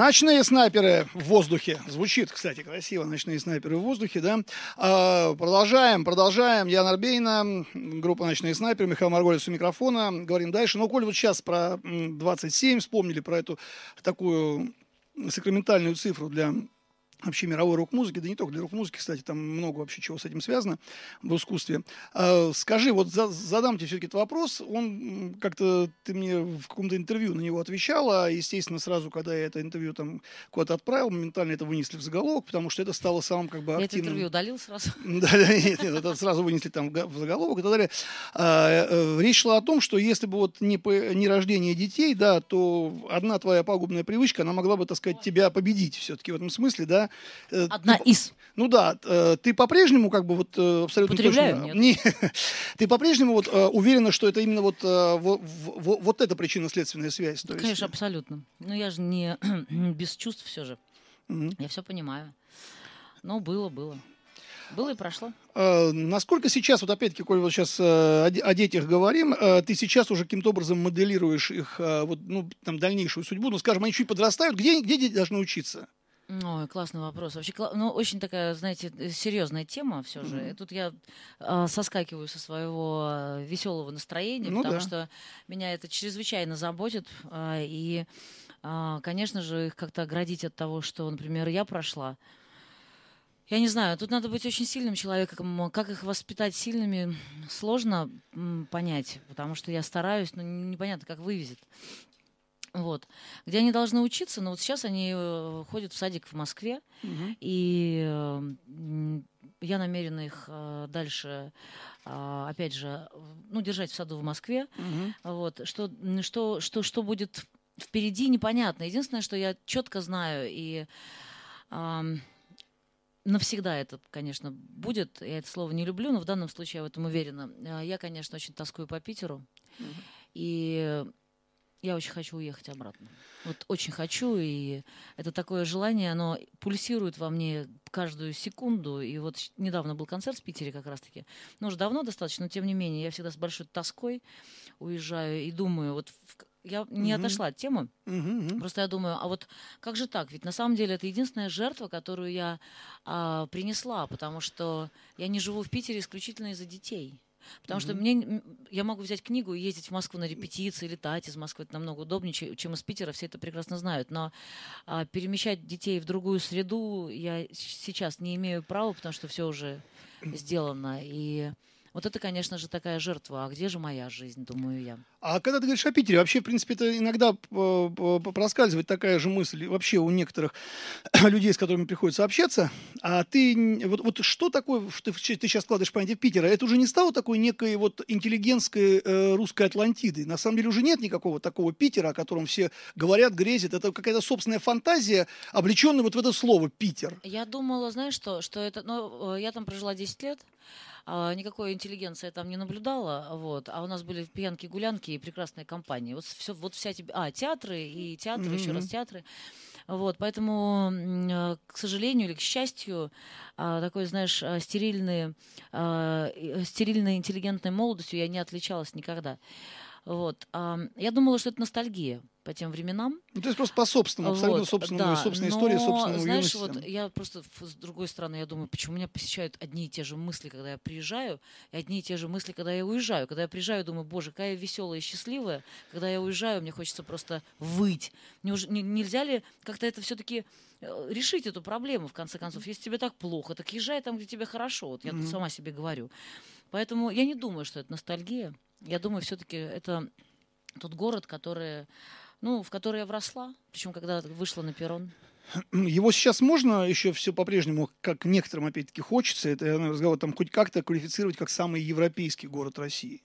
Ночные снайперы в воздухе. Звучит, кстати, красиво. Ночные снайперы в воздухе, да. Продолжаем. Яна Арбейна, группа «Ночные снайперы», Михаил Марголис у микрофона. Говорим дальше. Но, коль вот сейчас про 27 вспомнили, про эту такую сакраментальную цифру для вообще мировой рок-музыки, да не только для рок-музыки, кстати, там много вообще чего с этим связано в искусстве. Скажи, вот задам тебе все-таки этот вопрос, он как-то, ты мне в каком-то интервью на него отвечала, естественно, сразу, когда я это интервью там куда-то отправил, моментально это вынесли в заголовок, потому что это стало самым как бы активным... Я это интервью удалил сразу? Да, нет, это сразу вынесли там в заголовок и так далее. Речь шла о том, что если бы вот не рождение детей, да, то одна твоя пагубная привычка, она могла бы, так сказать, тебя победить все-таки в этом смысле, да. Одна из. Ну да, ты по-прежнему как бы вот абсолютно Употребляю, точно... нет. Ты по-прежнему вот уверена, что это именно вот эта причинно-следственная связь? То есть... Конечно, абсолютно. Но я же не без чувств все же. Я все понимаю. Но было. Было и прошло. Насколько сейчас, вот опять-таки, коль вот сейчас о детях говорим, ты сейчас уже каким-то образом моделируешь их вот, ну, там, дальнейшую судьбу? Ну, скажем, они чуть подрастают, где дети должны учиться? Ой, классный вопрос. Вообще, ну, очень такая, знаете, серьезная тема все же. И тут я соскакиваю со своего веселого настроения, ну, потому да. что меня это чрезвычайно заботит. И, конечно же, их как-то оградить от того, что, например, я прошла. Я не знаю, тут надо быть очень сильным человеком. Как их воспитать сильными, сложно понять, потому что я стараюсь, но непонятно, как вывезет. Вот. Где они должны учиться? Ну вот сейчас они ходят в садик в Москве, и я намерена их дальше, опять же, ну, держать в саду в Москве. Вот. Что будет впереди, непонятно. Единственное, что я четко знаю, и навсегда это, конечно, будет. Я это слово не люблю, но в данном случае я в этом уверена. Я, конечно, очень тоскую по Питеру. И я очень хочу уехать обратно. Вот очень хочу, и это такое желание, оно пульсирует во мне каждую секунду. И вот недавно был концерт в Питере как раз-таки. Ну, уже давно достаточно, но тем не менее, я всегда с большой тоской уезжаю и думаю, вот я не отошла от темы, просто я думаю, а вот как же так? Ведь на самом деле это единственная жертва, которую я принесла, потому что я не живу в Питере исключительно из-за детей. Потому что я могу взять книгу и ездить в Москву на репетиции, летать из Москвы. Это намного удобнее, чем из Питера. Все это прекрасно знают. Но перемещать детей в другую среду я сейчас не имею права, потому что все уже сделано. И вот это, конечно же, такая жертва. А где же моя жизнь, думаю я. А когда ты говоришь о Питере, вообще, в принципе, это иногда проскальзывает такая же мысль вообще у некоторых людей, с которыми приходится общаться. А ты, вот что такое, ты сейчас вкладываешь понятие Питера, это уже не стало такой некой вот интеллигентской русской Атлантидой. На самом деле уже нет никакого такого Питера, о котором все говорят, грезят. Это какая-то собственная фантазия, облеченная вот в это слово «Питер». Я думала, знаешь, что это... Ну, я там прожила 10 лет. Никакой интеллигенции я там не наблюдала, вот, а у нас были пьянки, гулянки и прекрасная компания. Вот все, вот вся театры, еще раз театры. Вот, поэтому, к сожалению или к счастью, такой, знаешь, стерильной интеллигентной молодостью я не отличалась никогда. Вот. Я думала, что это ностальгия по тем временам. Ну, то есть просто по собственному, абсолютно собственному, да, собственной истории, собственному знаешь, юности. Вот я просто, с другой стороны, я думаю, почему меня посещают одни и те же мысли, когда я приезжаю, и одни и те же мысли, когда я уезжаю. Когда я приезжаю, думаю, боже, какая я веселая и счастливая. Когда я уезжаю, мне хочется просто выть. Нельзя ли как-то это все-таки решить эту проблему, в конце концов? Если тебе так плохо, так езжай там, где тебе хорошо. Вот я тут сама себе говорю. Поэтому я не думаю, что это ностальгия. Я думаю, все-таки это тот город, в который я вросла, причем когда вышла на перрон. Его сейчас можно еще все по-прежнему, как некоторым, опять-таки, хочется, это разговор, там хоть как-то квалифицировать как самый европейский город России?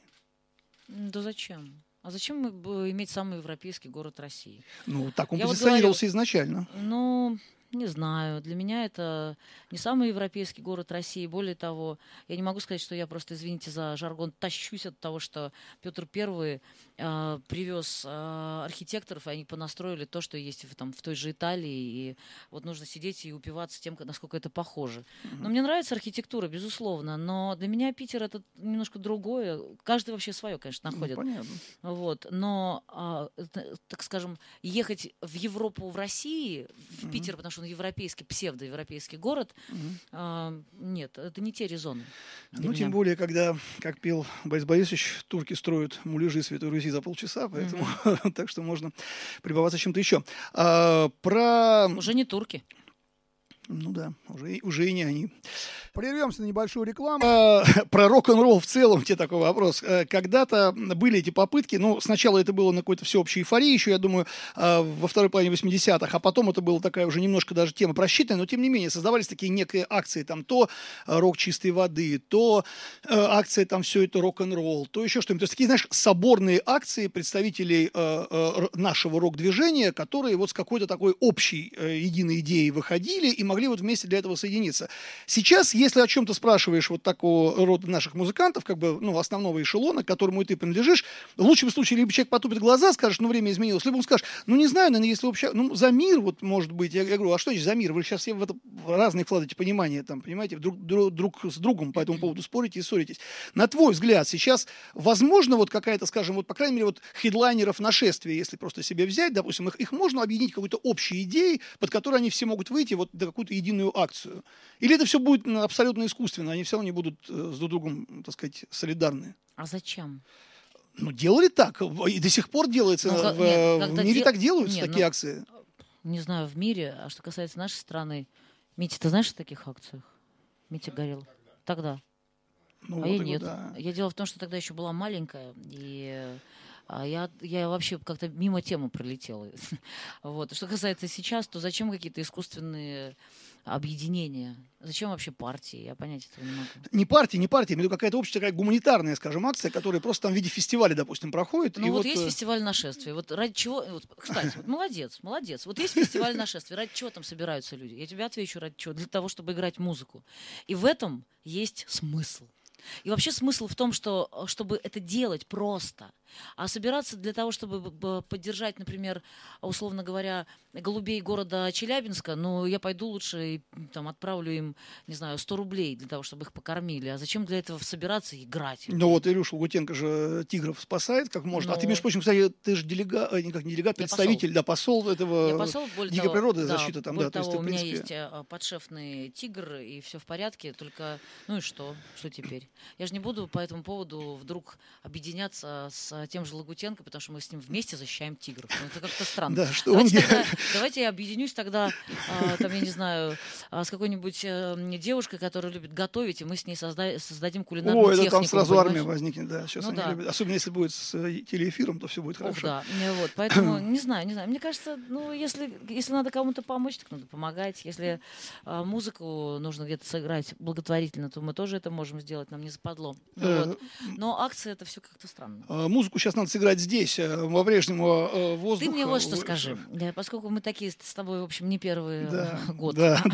Да зачем? А зачем иметь самый европейский город России? Ну, так он позиционировался изначально. Ну, Не знаю. Для меня это не самый европейский город России. Более того, я не могу сказать, что я просто, извините за жаргон, тащусь от того, что Петр I привез архитекторов, и они понастроили то, что есть в той же Италии. И вот нужно сидеть и упиваться тем, насколько это похоже. Но мне нравится архитектура, безусловно. Но для меня Питер — это немножко другое. Каждый вообще свое, конечно, находит. Понятно. Вот. Но, так скажем, ехать в Европу, в России, в Питер, потому что он европейский, псевдоевропейский город, нет, это не те резоны. Ну, тем более, когда, как пел Борис Борисович, турки строят муляжи Святой Руси за полчаса, поэтому так что можно прибаваться чем-то еще. Уже не турки. Ну да, уже и не они. Прервемся на небольшую рекламу. Про рок-н-ролл в целом, тебе такой вопрос. Когда-то были эти попытки, ну, сначала это было на какой-то всеобщей эйфории еще, я думаю, во второй половине 80-х, а потом это была такая уже немножко даже тема просчитанная, но тем не менее создавались такие некие акции, там, то рок чистой воды, то акция, там, все это рок-н-ролл, то еще что-нибудь. То есть такие, знаешь, соборные акции представителей нашего рок-движения, которые вот с какой-то такой общей единой идеей выходили и могли вот вместе для этого соединиться. Сейчас, если о чем-то спрашиваешь вот такого рода наших музыкантов, как бы, ну, основного эшелона, к которому и ты принадлежишь, в лучшем случае либо человек потупит глаза, скажет, ну, время изменилось, либо он скажет, ну, не знаю, наверное, если вообще, ну, за мир, вот, может быть, я говорю, а что значит за мир? Вы сейчас все в это разные вкладываете понимания, там, понимаете, друг с другом по этому поводу спорите и ссоритесь. На твой взгляд, сейчас возможно вот какая-то, скажем, вот, по крайней мере, вот хедлайнеров нашествия, если просто себе взять, допустим, их можно объединить какой-то общей идеей, под которой они все могут выйти вот до какую-то единую акцию? Или это все будет абсолютно искусственно, они все равно не будут с друг другом, так сказать, солидарны? А зачем? Ну, делали так, и до сих пор делается, в мире так делаются такие акции. Не знаю, в мире, а что касается нашей страны, Митя, ты знаешь о таких акциях? Митя говорил. Тогда. Ну, а вот я нет. Да. Я дело в том, что тогда еще была маленькая, и я вообще как-то мимо темы пролетела. Вот. Что касается сейчас, то зачем какие-то искусственные объединения? Зачем вообще партии? Я понять этого не могу. Не партия, я имею в виду какая-то общая такая гуманитарная, скажем, акция, которая просто там в виде фестиваля, допустим, проходит. Ну вот есть фестиваль нашествия. Вот ради чего... Вот, кстати, вот молодец. Вот есть фестиваль нашествия. Ради чего там собираются люди? Я тебе отвечу, ради чего. Для того, чтобы играть музыку. И в этом есть смысл. И вообще смысл в том, что чтобы это делать просто, а собираться для того, чтобы поддержать, например, условно говоря, голубей города Челябинска, ну, я пойду лучше и там отправлю им, не знаю, 100 рублей для того, чтобы их покормили. А зачем для этого собираться и играть? Ну вот Илюша Лагутенко же тигров спасает как может. А ты, между прочим, кстати, ты же делегат, никак не делегат, представитель, посол этого Дикой природы, защиты там. Более того, у меня есть подшефный тигр, и все в порядке, только, ну и что? Что теперь? Я же не буду по этому поводу вдруг объединяться с тем же Лагутенко, потому что мы с ним вместе защищаем тигров. Ну, это как-то странно. Да, что давайте я объединюсь тогда, там, я не знаю, с какой-нибудь девушкой, которая любит готовить, и мы с ней создадим кулинарную технику. Это там сразу армия возникнет, да. Сейчас они любят. Особенно если будет с телеэфиром, то все будет хорошо. Да, вот, поэтому не знаю. Мне кажется, ну, если надо кому-то помочь, так надо помогать. Если музыку нужно где-то сыграть благотворительно, то мы тоже это можем сделать, нам не западло. Вот. Но акции — это все как-то странно. Музыку сейчас надо сыграть здесь, по-прежнему воздух. Ты мне вот что скажи, поскольку мы такие с тобой, в общем, не первый год.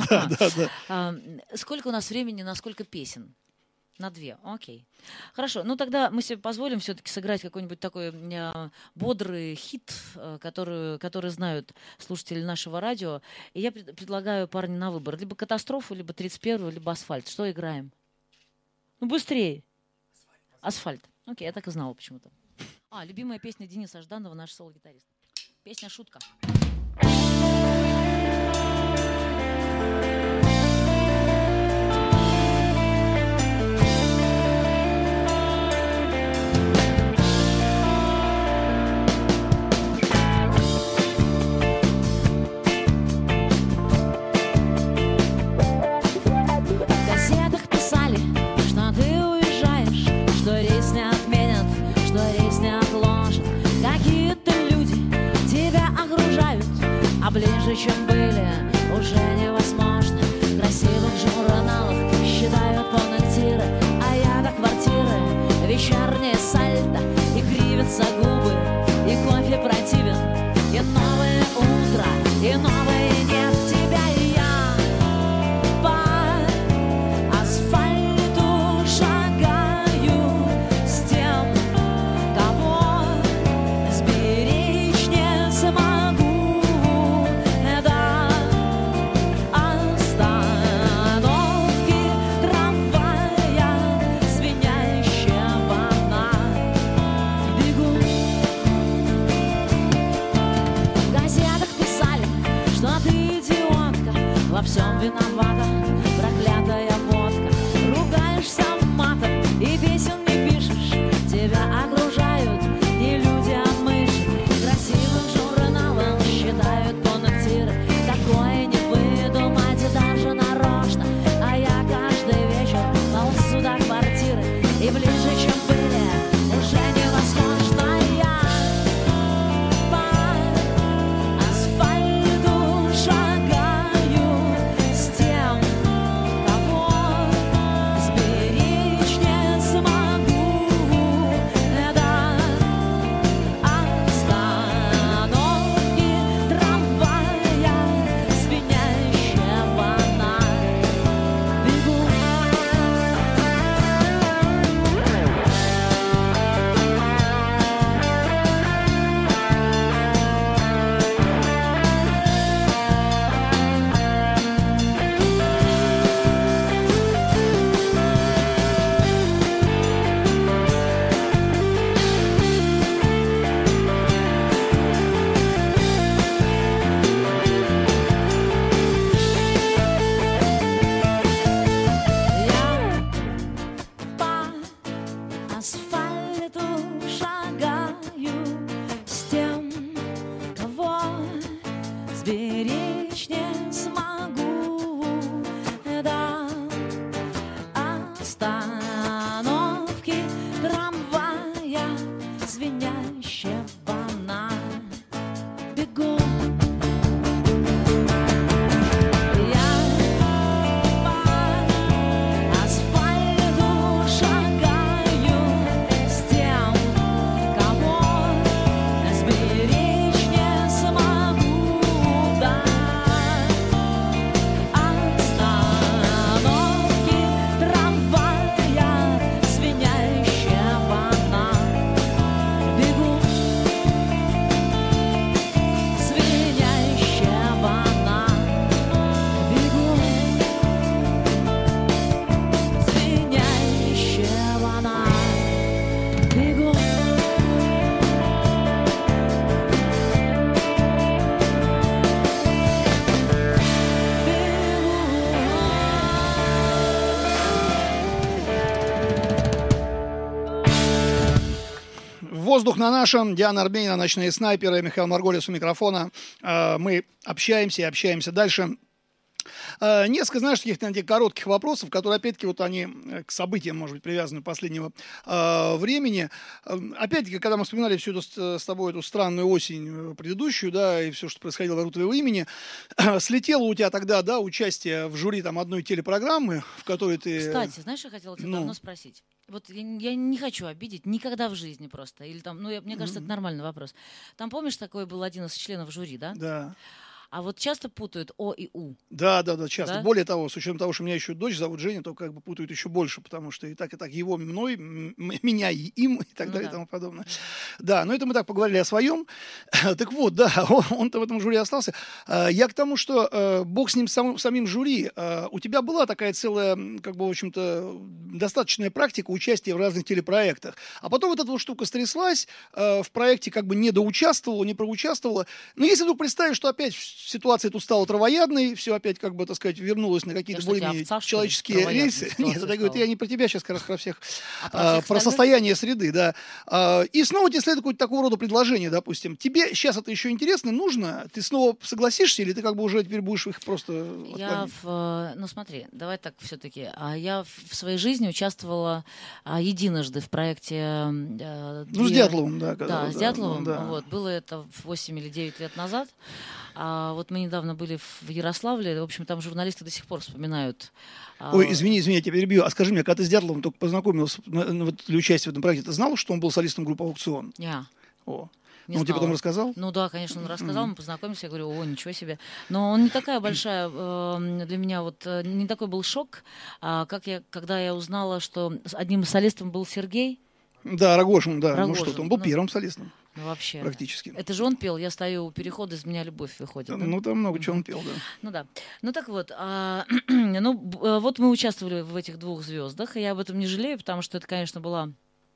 Да. Сколько у нас времени, на сколько песен? На 2, окей. Хорошо, ну тогда мы себе позволим все-таки сыграть какой-нибудь такой бодрый хит, который знают слушатели нашего радио. И я предлагаю, парни, на выбор. Либо «Катастрофу», либо 31-ю, либо «Асфальт». Что играем? Ну, быстрее. «Асфальт». Окей, я так и знала почему-то. Любимая песня Дениса Жданова, наш соло-гитарист. Песня «Шутка». Ближе, чем были, уже невозможно. В красивых журналах считают пунктиры, а я до квартиры вечернее сальто. И кривятся губы, и кофе противен. И новое утро, и новое нет тебя и чем были, уже невозможно. Я по асфальту шагаю с тем, кого сберечь не смогу. Это остановки трамвая, звенящего на бегу. Я по асфальту шагаю с тем, кого сберечь не смогу. Это остановки трамвая, звенящего на бегу. Я по асфальту шагаю с тем, кого сберечь не смогу. Да, остановки трамвая, звенящего на бегу. Звенящего на бегу. Звенящего на бегу. Воздух на нашем. Диана Арбенина, «Ночные снайперы», Михаил Марголис у микрофона. Мы общаемся и общаемся дальше. Несколько, знаешь, таких коротких вопросов, которые, опять-таки, вот они к событиям, может быть, привязаны последнего времени. Опять-таки, когда мы вспоминали всю эту с тобой эту странную осень предыдущую, да, и все, что происходило вокруг твоего имени, слетело у тебя тогда, да, участие в жюри там одной телепрограммы, в которой ты... Кстати, знаешь, я хотела тебя давно спросить. Вот я не хочу обидеть никогда в жизни просто. Или там, мне кажется, это нормальный вопрос. Там, помнишь, такой был один из членов жюри, да? Да. А вот часто путают О и У. Да, часто. Да? Более того, с учетом того, что у меня еще дочь зовут Женя, то как бы путают еще больше, потому что и так его, мной, меня и им, и так далее, и тому подобное. Да, но это мы так поговорили о своем. Так вот, да, он-то в этом жюри остался. Я к тому, что бог с ним, самим жюри. У тебя была такая целая, как бы, в общем-то, достаточная практика участия в разных телепроектах. А потом вот эта вот штука стряслась, в проекте как бы не доучаствовала, не проучаствовала. Но если вдруг представить, что опять ситуация тут стала травоядной, все опять, как бы, так сказать, вернулось на какие-то более-менее человеческие рельсы. Нет, это я не про тебя сейчас, как раз про всех, про состояние среды, да. И снова тебе следует какое-то такого рода предложение, допустим. Тебе сейчас это еще интересно, нужно? Ты снова согласишься, или ты как бы уже теперь будешь их просто отклонить? Ну смотри, давай так все-таки. Я в своей жизни участвовала единожды в проекте... с Дятловым, да. Да, с Дятловым. Да. Вот, было это 8 или 9 лет назад. Вот мы недавно были в Ярославле. В общем, там журналисты до сих пор вспоминают. Ой, извини, я тебя перебью. А скажи мне, когда ты с Дятловым только познакомился для участия в этом проекте, ты знала, что он был солистом группы «Аукцион»? Нет. О. Он тебе потом рассказал? Ну да, конечно, он рассказал, мы познакомились, я говорю, ничего себе. Но он не такая большая, для меня вот, не такой был шок, когда я узнала, что одним из солистов был Сергей. Да, Рогожин, да. Рогожин. Ну что, он был первым солистом. Ну вообще. Практически. Это же он пел, я стою у перехода, из меня любовь выходит. Да? Ну там много чего он пел, да. Ну да. Ну так вот, вот мы участвовали в этих двух звездах, и я об этом не жалею, потому что это, конечно, была...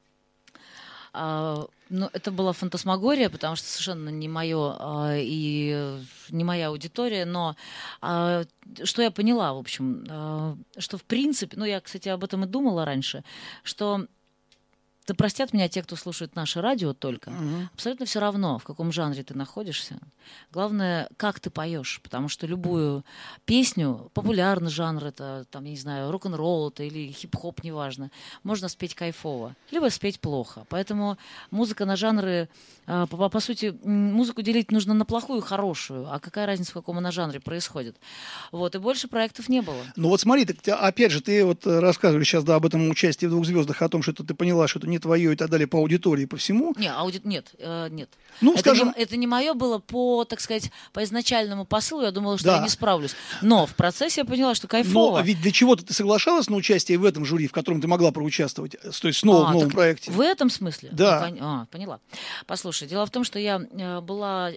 это была фантасмагория, потому что совершенно не мое и не моя аудитория, но что я поняла, в общем, что в принципе, я, кстати, об этом и думала раньше, что да простят меня те, кто слушает наше радио только, абсолютно все равно, в каком жанре ты находишься. Главное, как ты поешь, потому что любую песню, популярный жанр, это, там, я не знаю, рок-н-ролл это или хип-хоп, неважно, можно спеть кайфово, либо спеть плохо. Поэтому музыка на жанры, по сути, музыку делить нужно на плохую и хорошую, а какая разница, в каком она жанре происходит. Вот, и больше проектов не было. Ну вот смотри, так, опять же, ты вот рассказывали сейчас, да, об этом участии в «Двух звездах», о том, что ты поняла, что это не твое и так далее по аудитории, по всему. Нет. Ну, это, скажем... это не мое было по, так сказать, по изначальному посылу, я думала, что я не справлюсь. Но в процессе я поняла, что кайфово. Но ведь для чего-то ты соглашалась на участие в этом жюри, в котором ты могла проучаствовать, то есть снова в новом проекте? В этом смысле? Да. Поняла. Послушай, дело в том, что я была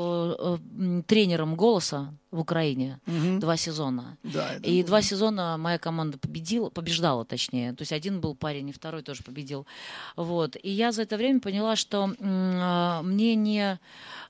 тренером «Голоса» в Украине 2 сезона. Да, и 2 сезона моя команда побеждала, точнее. То есть один был парень, и второй тоже победил. Вот. И я за это время поняла, что мне не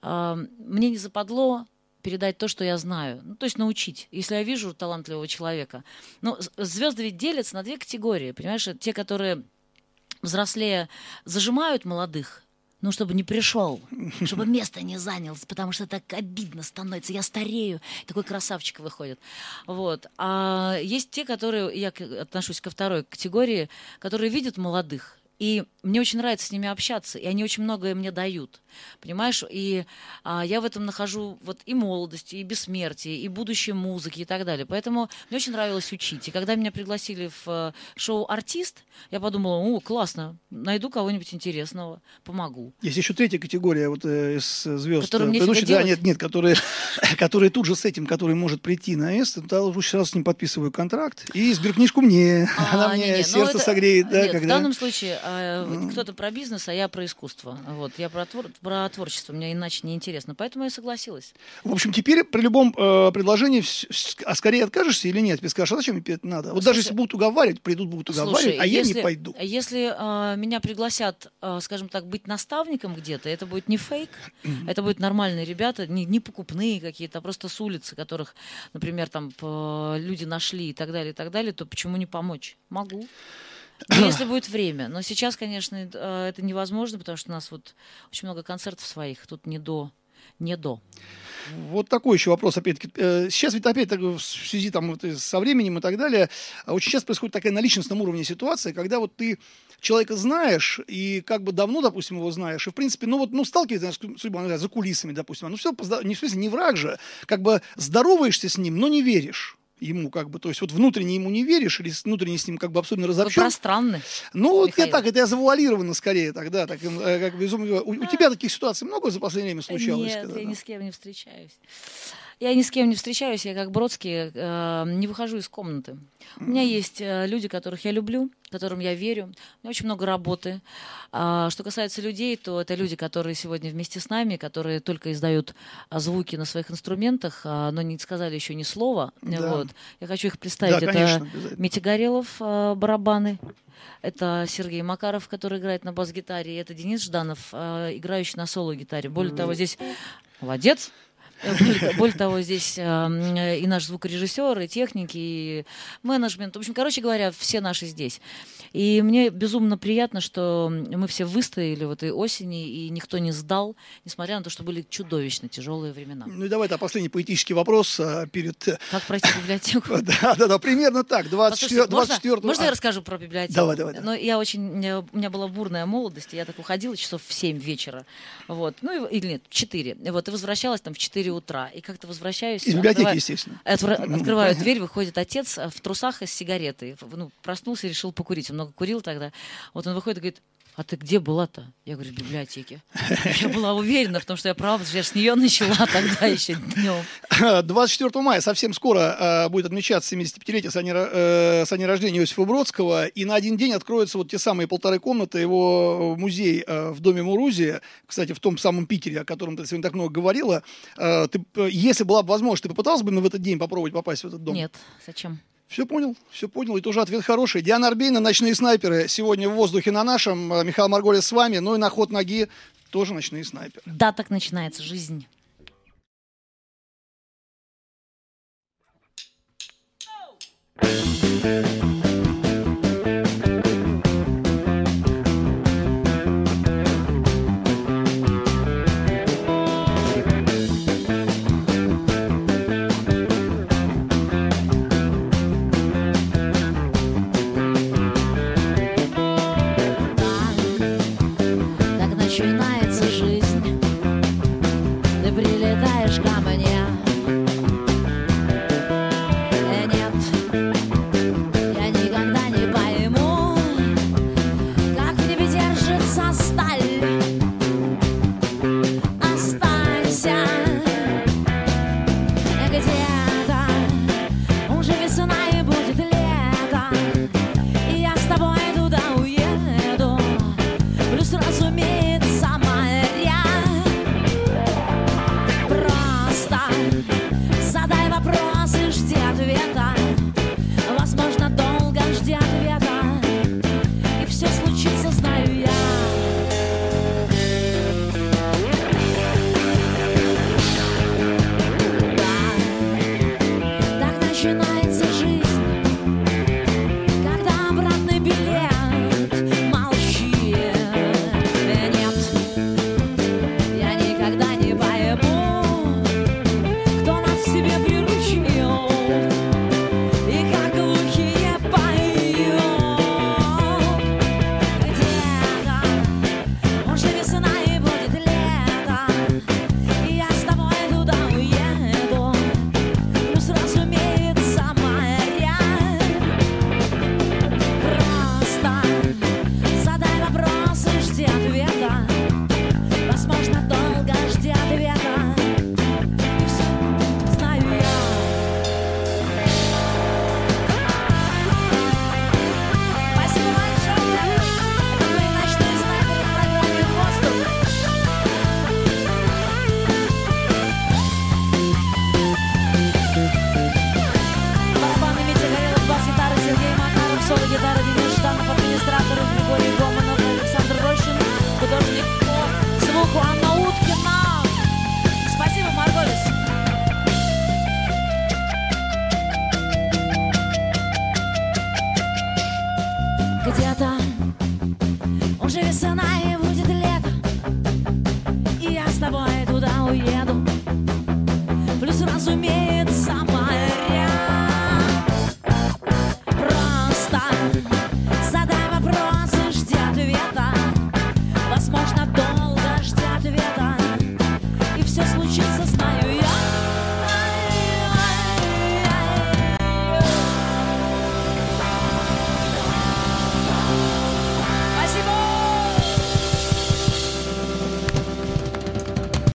западло передать то, что я знаю. Ну, то есть научить. Если я вижу талантливого человека. Ну, звезды ведь делятся на 2 категории. Понимаешь, те, которые взрослее зажимают молодых, ну, чтобы не пришел, чтобы место не занял, потому что так обидно становится. Я старею. Такой красавчик выходит. Вот. А есть те, которые, я отношусь ко второй категории, которые видят молодых. И мне очень нравится с ними общаться, и они очень многое мне дают, понимаешь? И я в этом нахожу вот и молодость, и бессмертие, и будущее музыки, и так далее. Поэтому мне очень нравилось учить. И когда меня пригласили в шоу «Артист», я подумала, классно, найду кого-нибудь интересного, помогу. Есть еще 3-я категория вот из звезд. Которые мне фига нет, которые тут же с этим, который может прийти на эст, я лучше сразу с ним подписываю контракт, и сберкнижку мне, она мне сердце согреет. Нет, в данном случае... Кто-то про бизнес, а я про искусство. Вот. Я про творчество, мне иначе не интересно. Поэтому я согласилась. В общем, теперь при любом предложении скорее откажешься или нет? Ты скажешь, а зачем мне это надо? Вот даже если будут уговаривать, будут уговаривать, я не пойду. Если меня пригласят, скажем так, быть наставником где-то, это будет не фейк, это будут нормальные ребята, не покупные какие-то, а просто с улицы, которых, например, там люди нашли и так далее, то почему не помочь? Могу. Ну, если будет время. Но сейчас, конечно, это невозможно, потому что у нас вот очень много концертов своих. Тут не до. Вот такой еще вопрос, опять-таки. Сейчас ведь опять в связи там, вот, со временем и так далее, очень часто происходит такая на личностном уровне ситуация, когда вот ты человека знаешь, и как бы давно, допустим, его знаешь, и в принципе, сталкиваешься с судьбой, за кулисами, допустим, все, не в смысле, не враг же, как бы здороваешься с ним, но не веришь ему, как бы, то есть вот внутренне ему не веришь, или внутренне с ним как бы абсолютно разобщен. Вы пространны. Ну, вот я так, это я завуалированно скорее тогда, так, как безумно. У тебя таких ситуаций много за последнее время случалось? Нет, я ни с кем не встречаюсь. Я ни с кем не встречаюсь, я как Бродский не выхожу из комнаты. У меня есть люди, которых я люблю, которым я верю. У меня очень много работы. Что касается людей, то это люди, которые сегодня вместе с нами, которые только издают звуки на своих инструментах, но не сказали еще ни слова. Да. Вот. Я хочу их представить. Да, это Митя Горелов, барабаны. Это Сергей Макаров, который играет на бас-гитаре. И это Денис Жданов, играющий на соло-гитаре. Более того, здесь... Молодец! Более того, здесь и наш звукорежиссер, и техники, и менеджмент. В общем, короче говоря, все наши здесь. И мне безумно приятно, что мы все выстояли в этой осени, и никто не сдал, несмотря на то, что были чудовищно тяжелые времена. Ну и давай, последний поэтический вопрос перед... Как пройти библиотеку? Да, примерно так. 24... Можно я расскажу про библиотеку? Давай. Но у меня была бурная молодость, и я так уходила часов в 7 вечера. Вот. Ну, или нет, в 4. Вот, и возвращалась там в 4 утра. И как-то возвращаюсь... Из библиотеки, естественно. Открываю дверь, выходит отец в трусах и с сигаретой. Проснулся и решил покурить. Он много курил тогда. Вот он выходит и говорит: а ты где была-то? Я говорю: в библиотеке. Я была уверена в том, что я права, потому что я с нее начала тогда еще днем. 24 мая совсем скоро будет отмечаться 75-летие со дня рождения Иосифа Бродского, и на один день откроются вот те самые 1,5 комнаты, его музей в доме Мурузия, кстати, в том самом Питере, о котором ты сегодня так много говорила. Если была бы возможность, ты попыталась бы в этот день попробовать попасть в этот дом? Нет, зачем? Все понял, и тоже ответ хороший. Диана Арбенина, «Ночные снайперы». Сегодня в воздухе на нашем. Михаил Марголис с вами. Ну и на ход ноги тоже «Ночные снайперы». Да, так начинается жизнь. ломится сталь. Останься где-то, уже весна и будет лето, и я с тобой туда уеду. Плюс, разумеется, моря. Просто задай вопрос и жди ответа. Возможно, долго жди ответа, и все случится, знаю я. Да, так начинается жизнь, когда обратный билет. Молчи, нет, я никогда не пойму, кто нас к себе приручил и как глухие поют. Где-то уже весна и будет лето, и я с тобой туда уеду. Плюс, разумеется, моря. Просто задай вопрос и жди ответа. Возможно, долго жди ответа, и все знаю я. Спасибо большое. Это были ночные снайперы в программе «Воздух». Барабаны Митя Горелов, бас-гитара Сергей Макаров, соло-гитара Денис Жданов, администраторы Григорий Гомонов, Александр Рощин, художник по звуку Анна Уткина. Спасибо, Марголис. Где-то уже весна и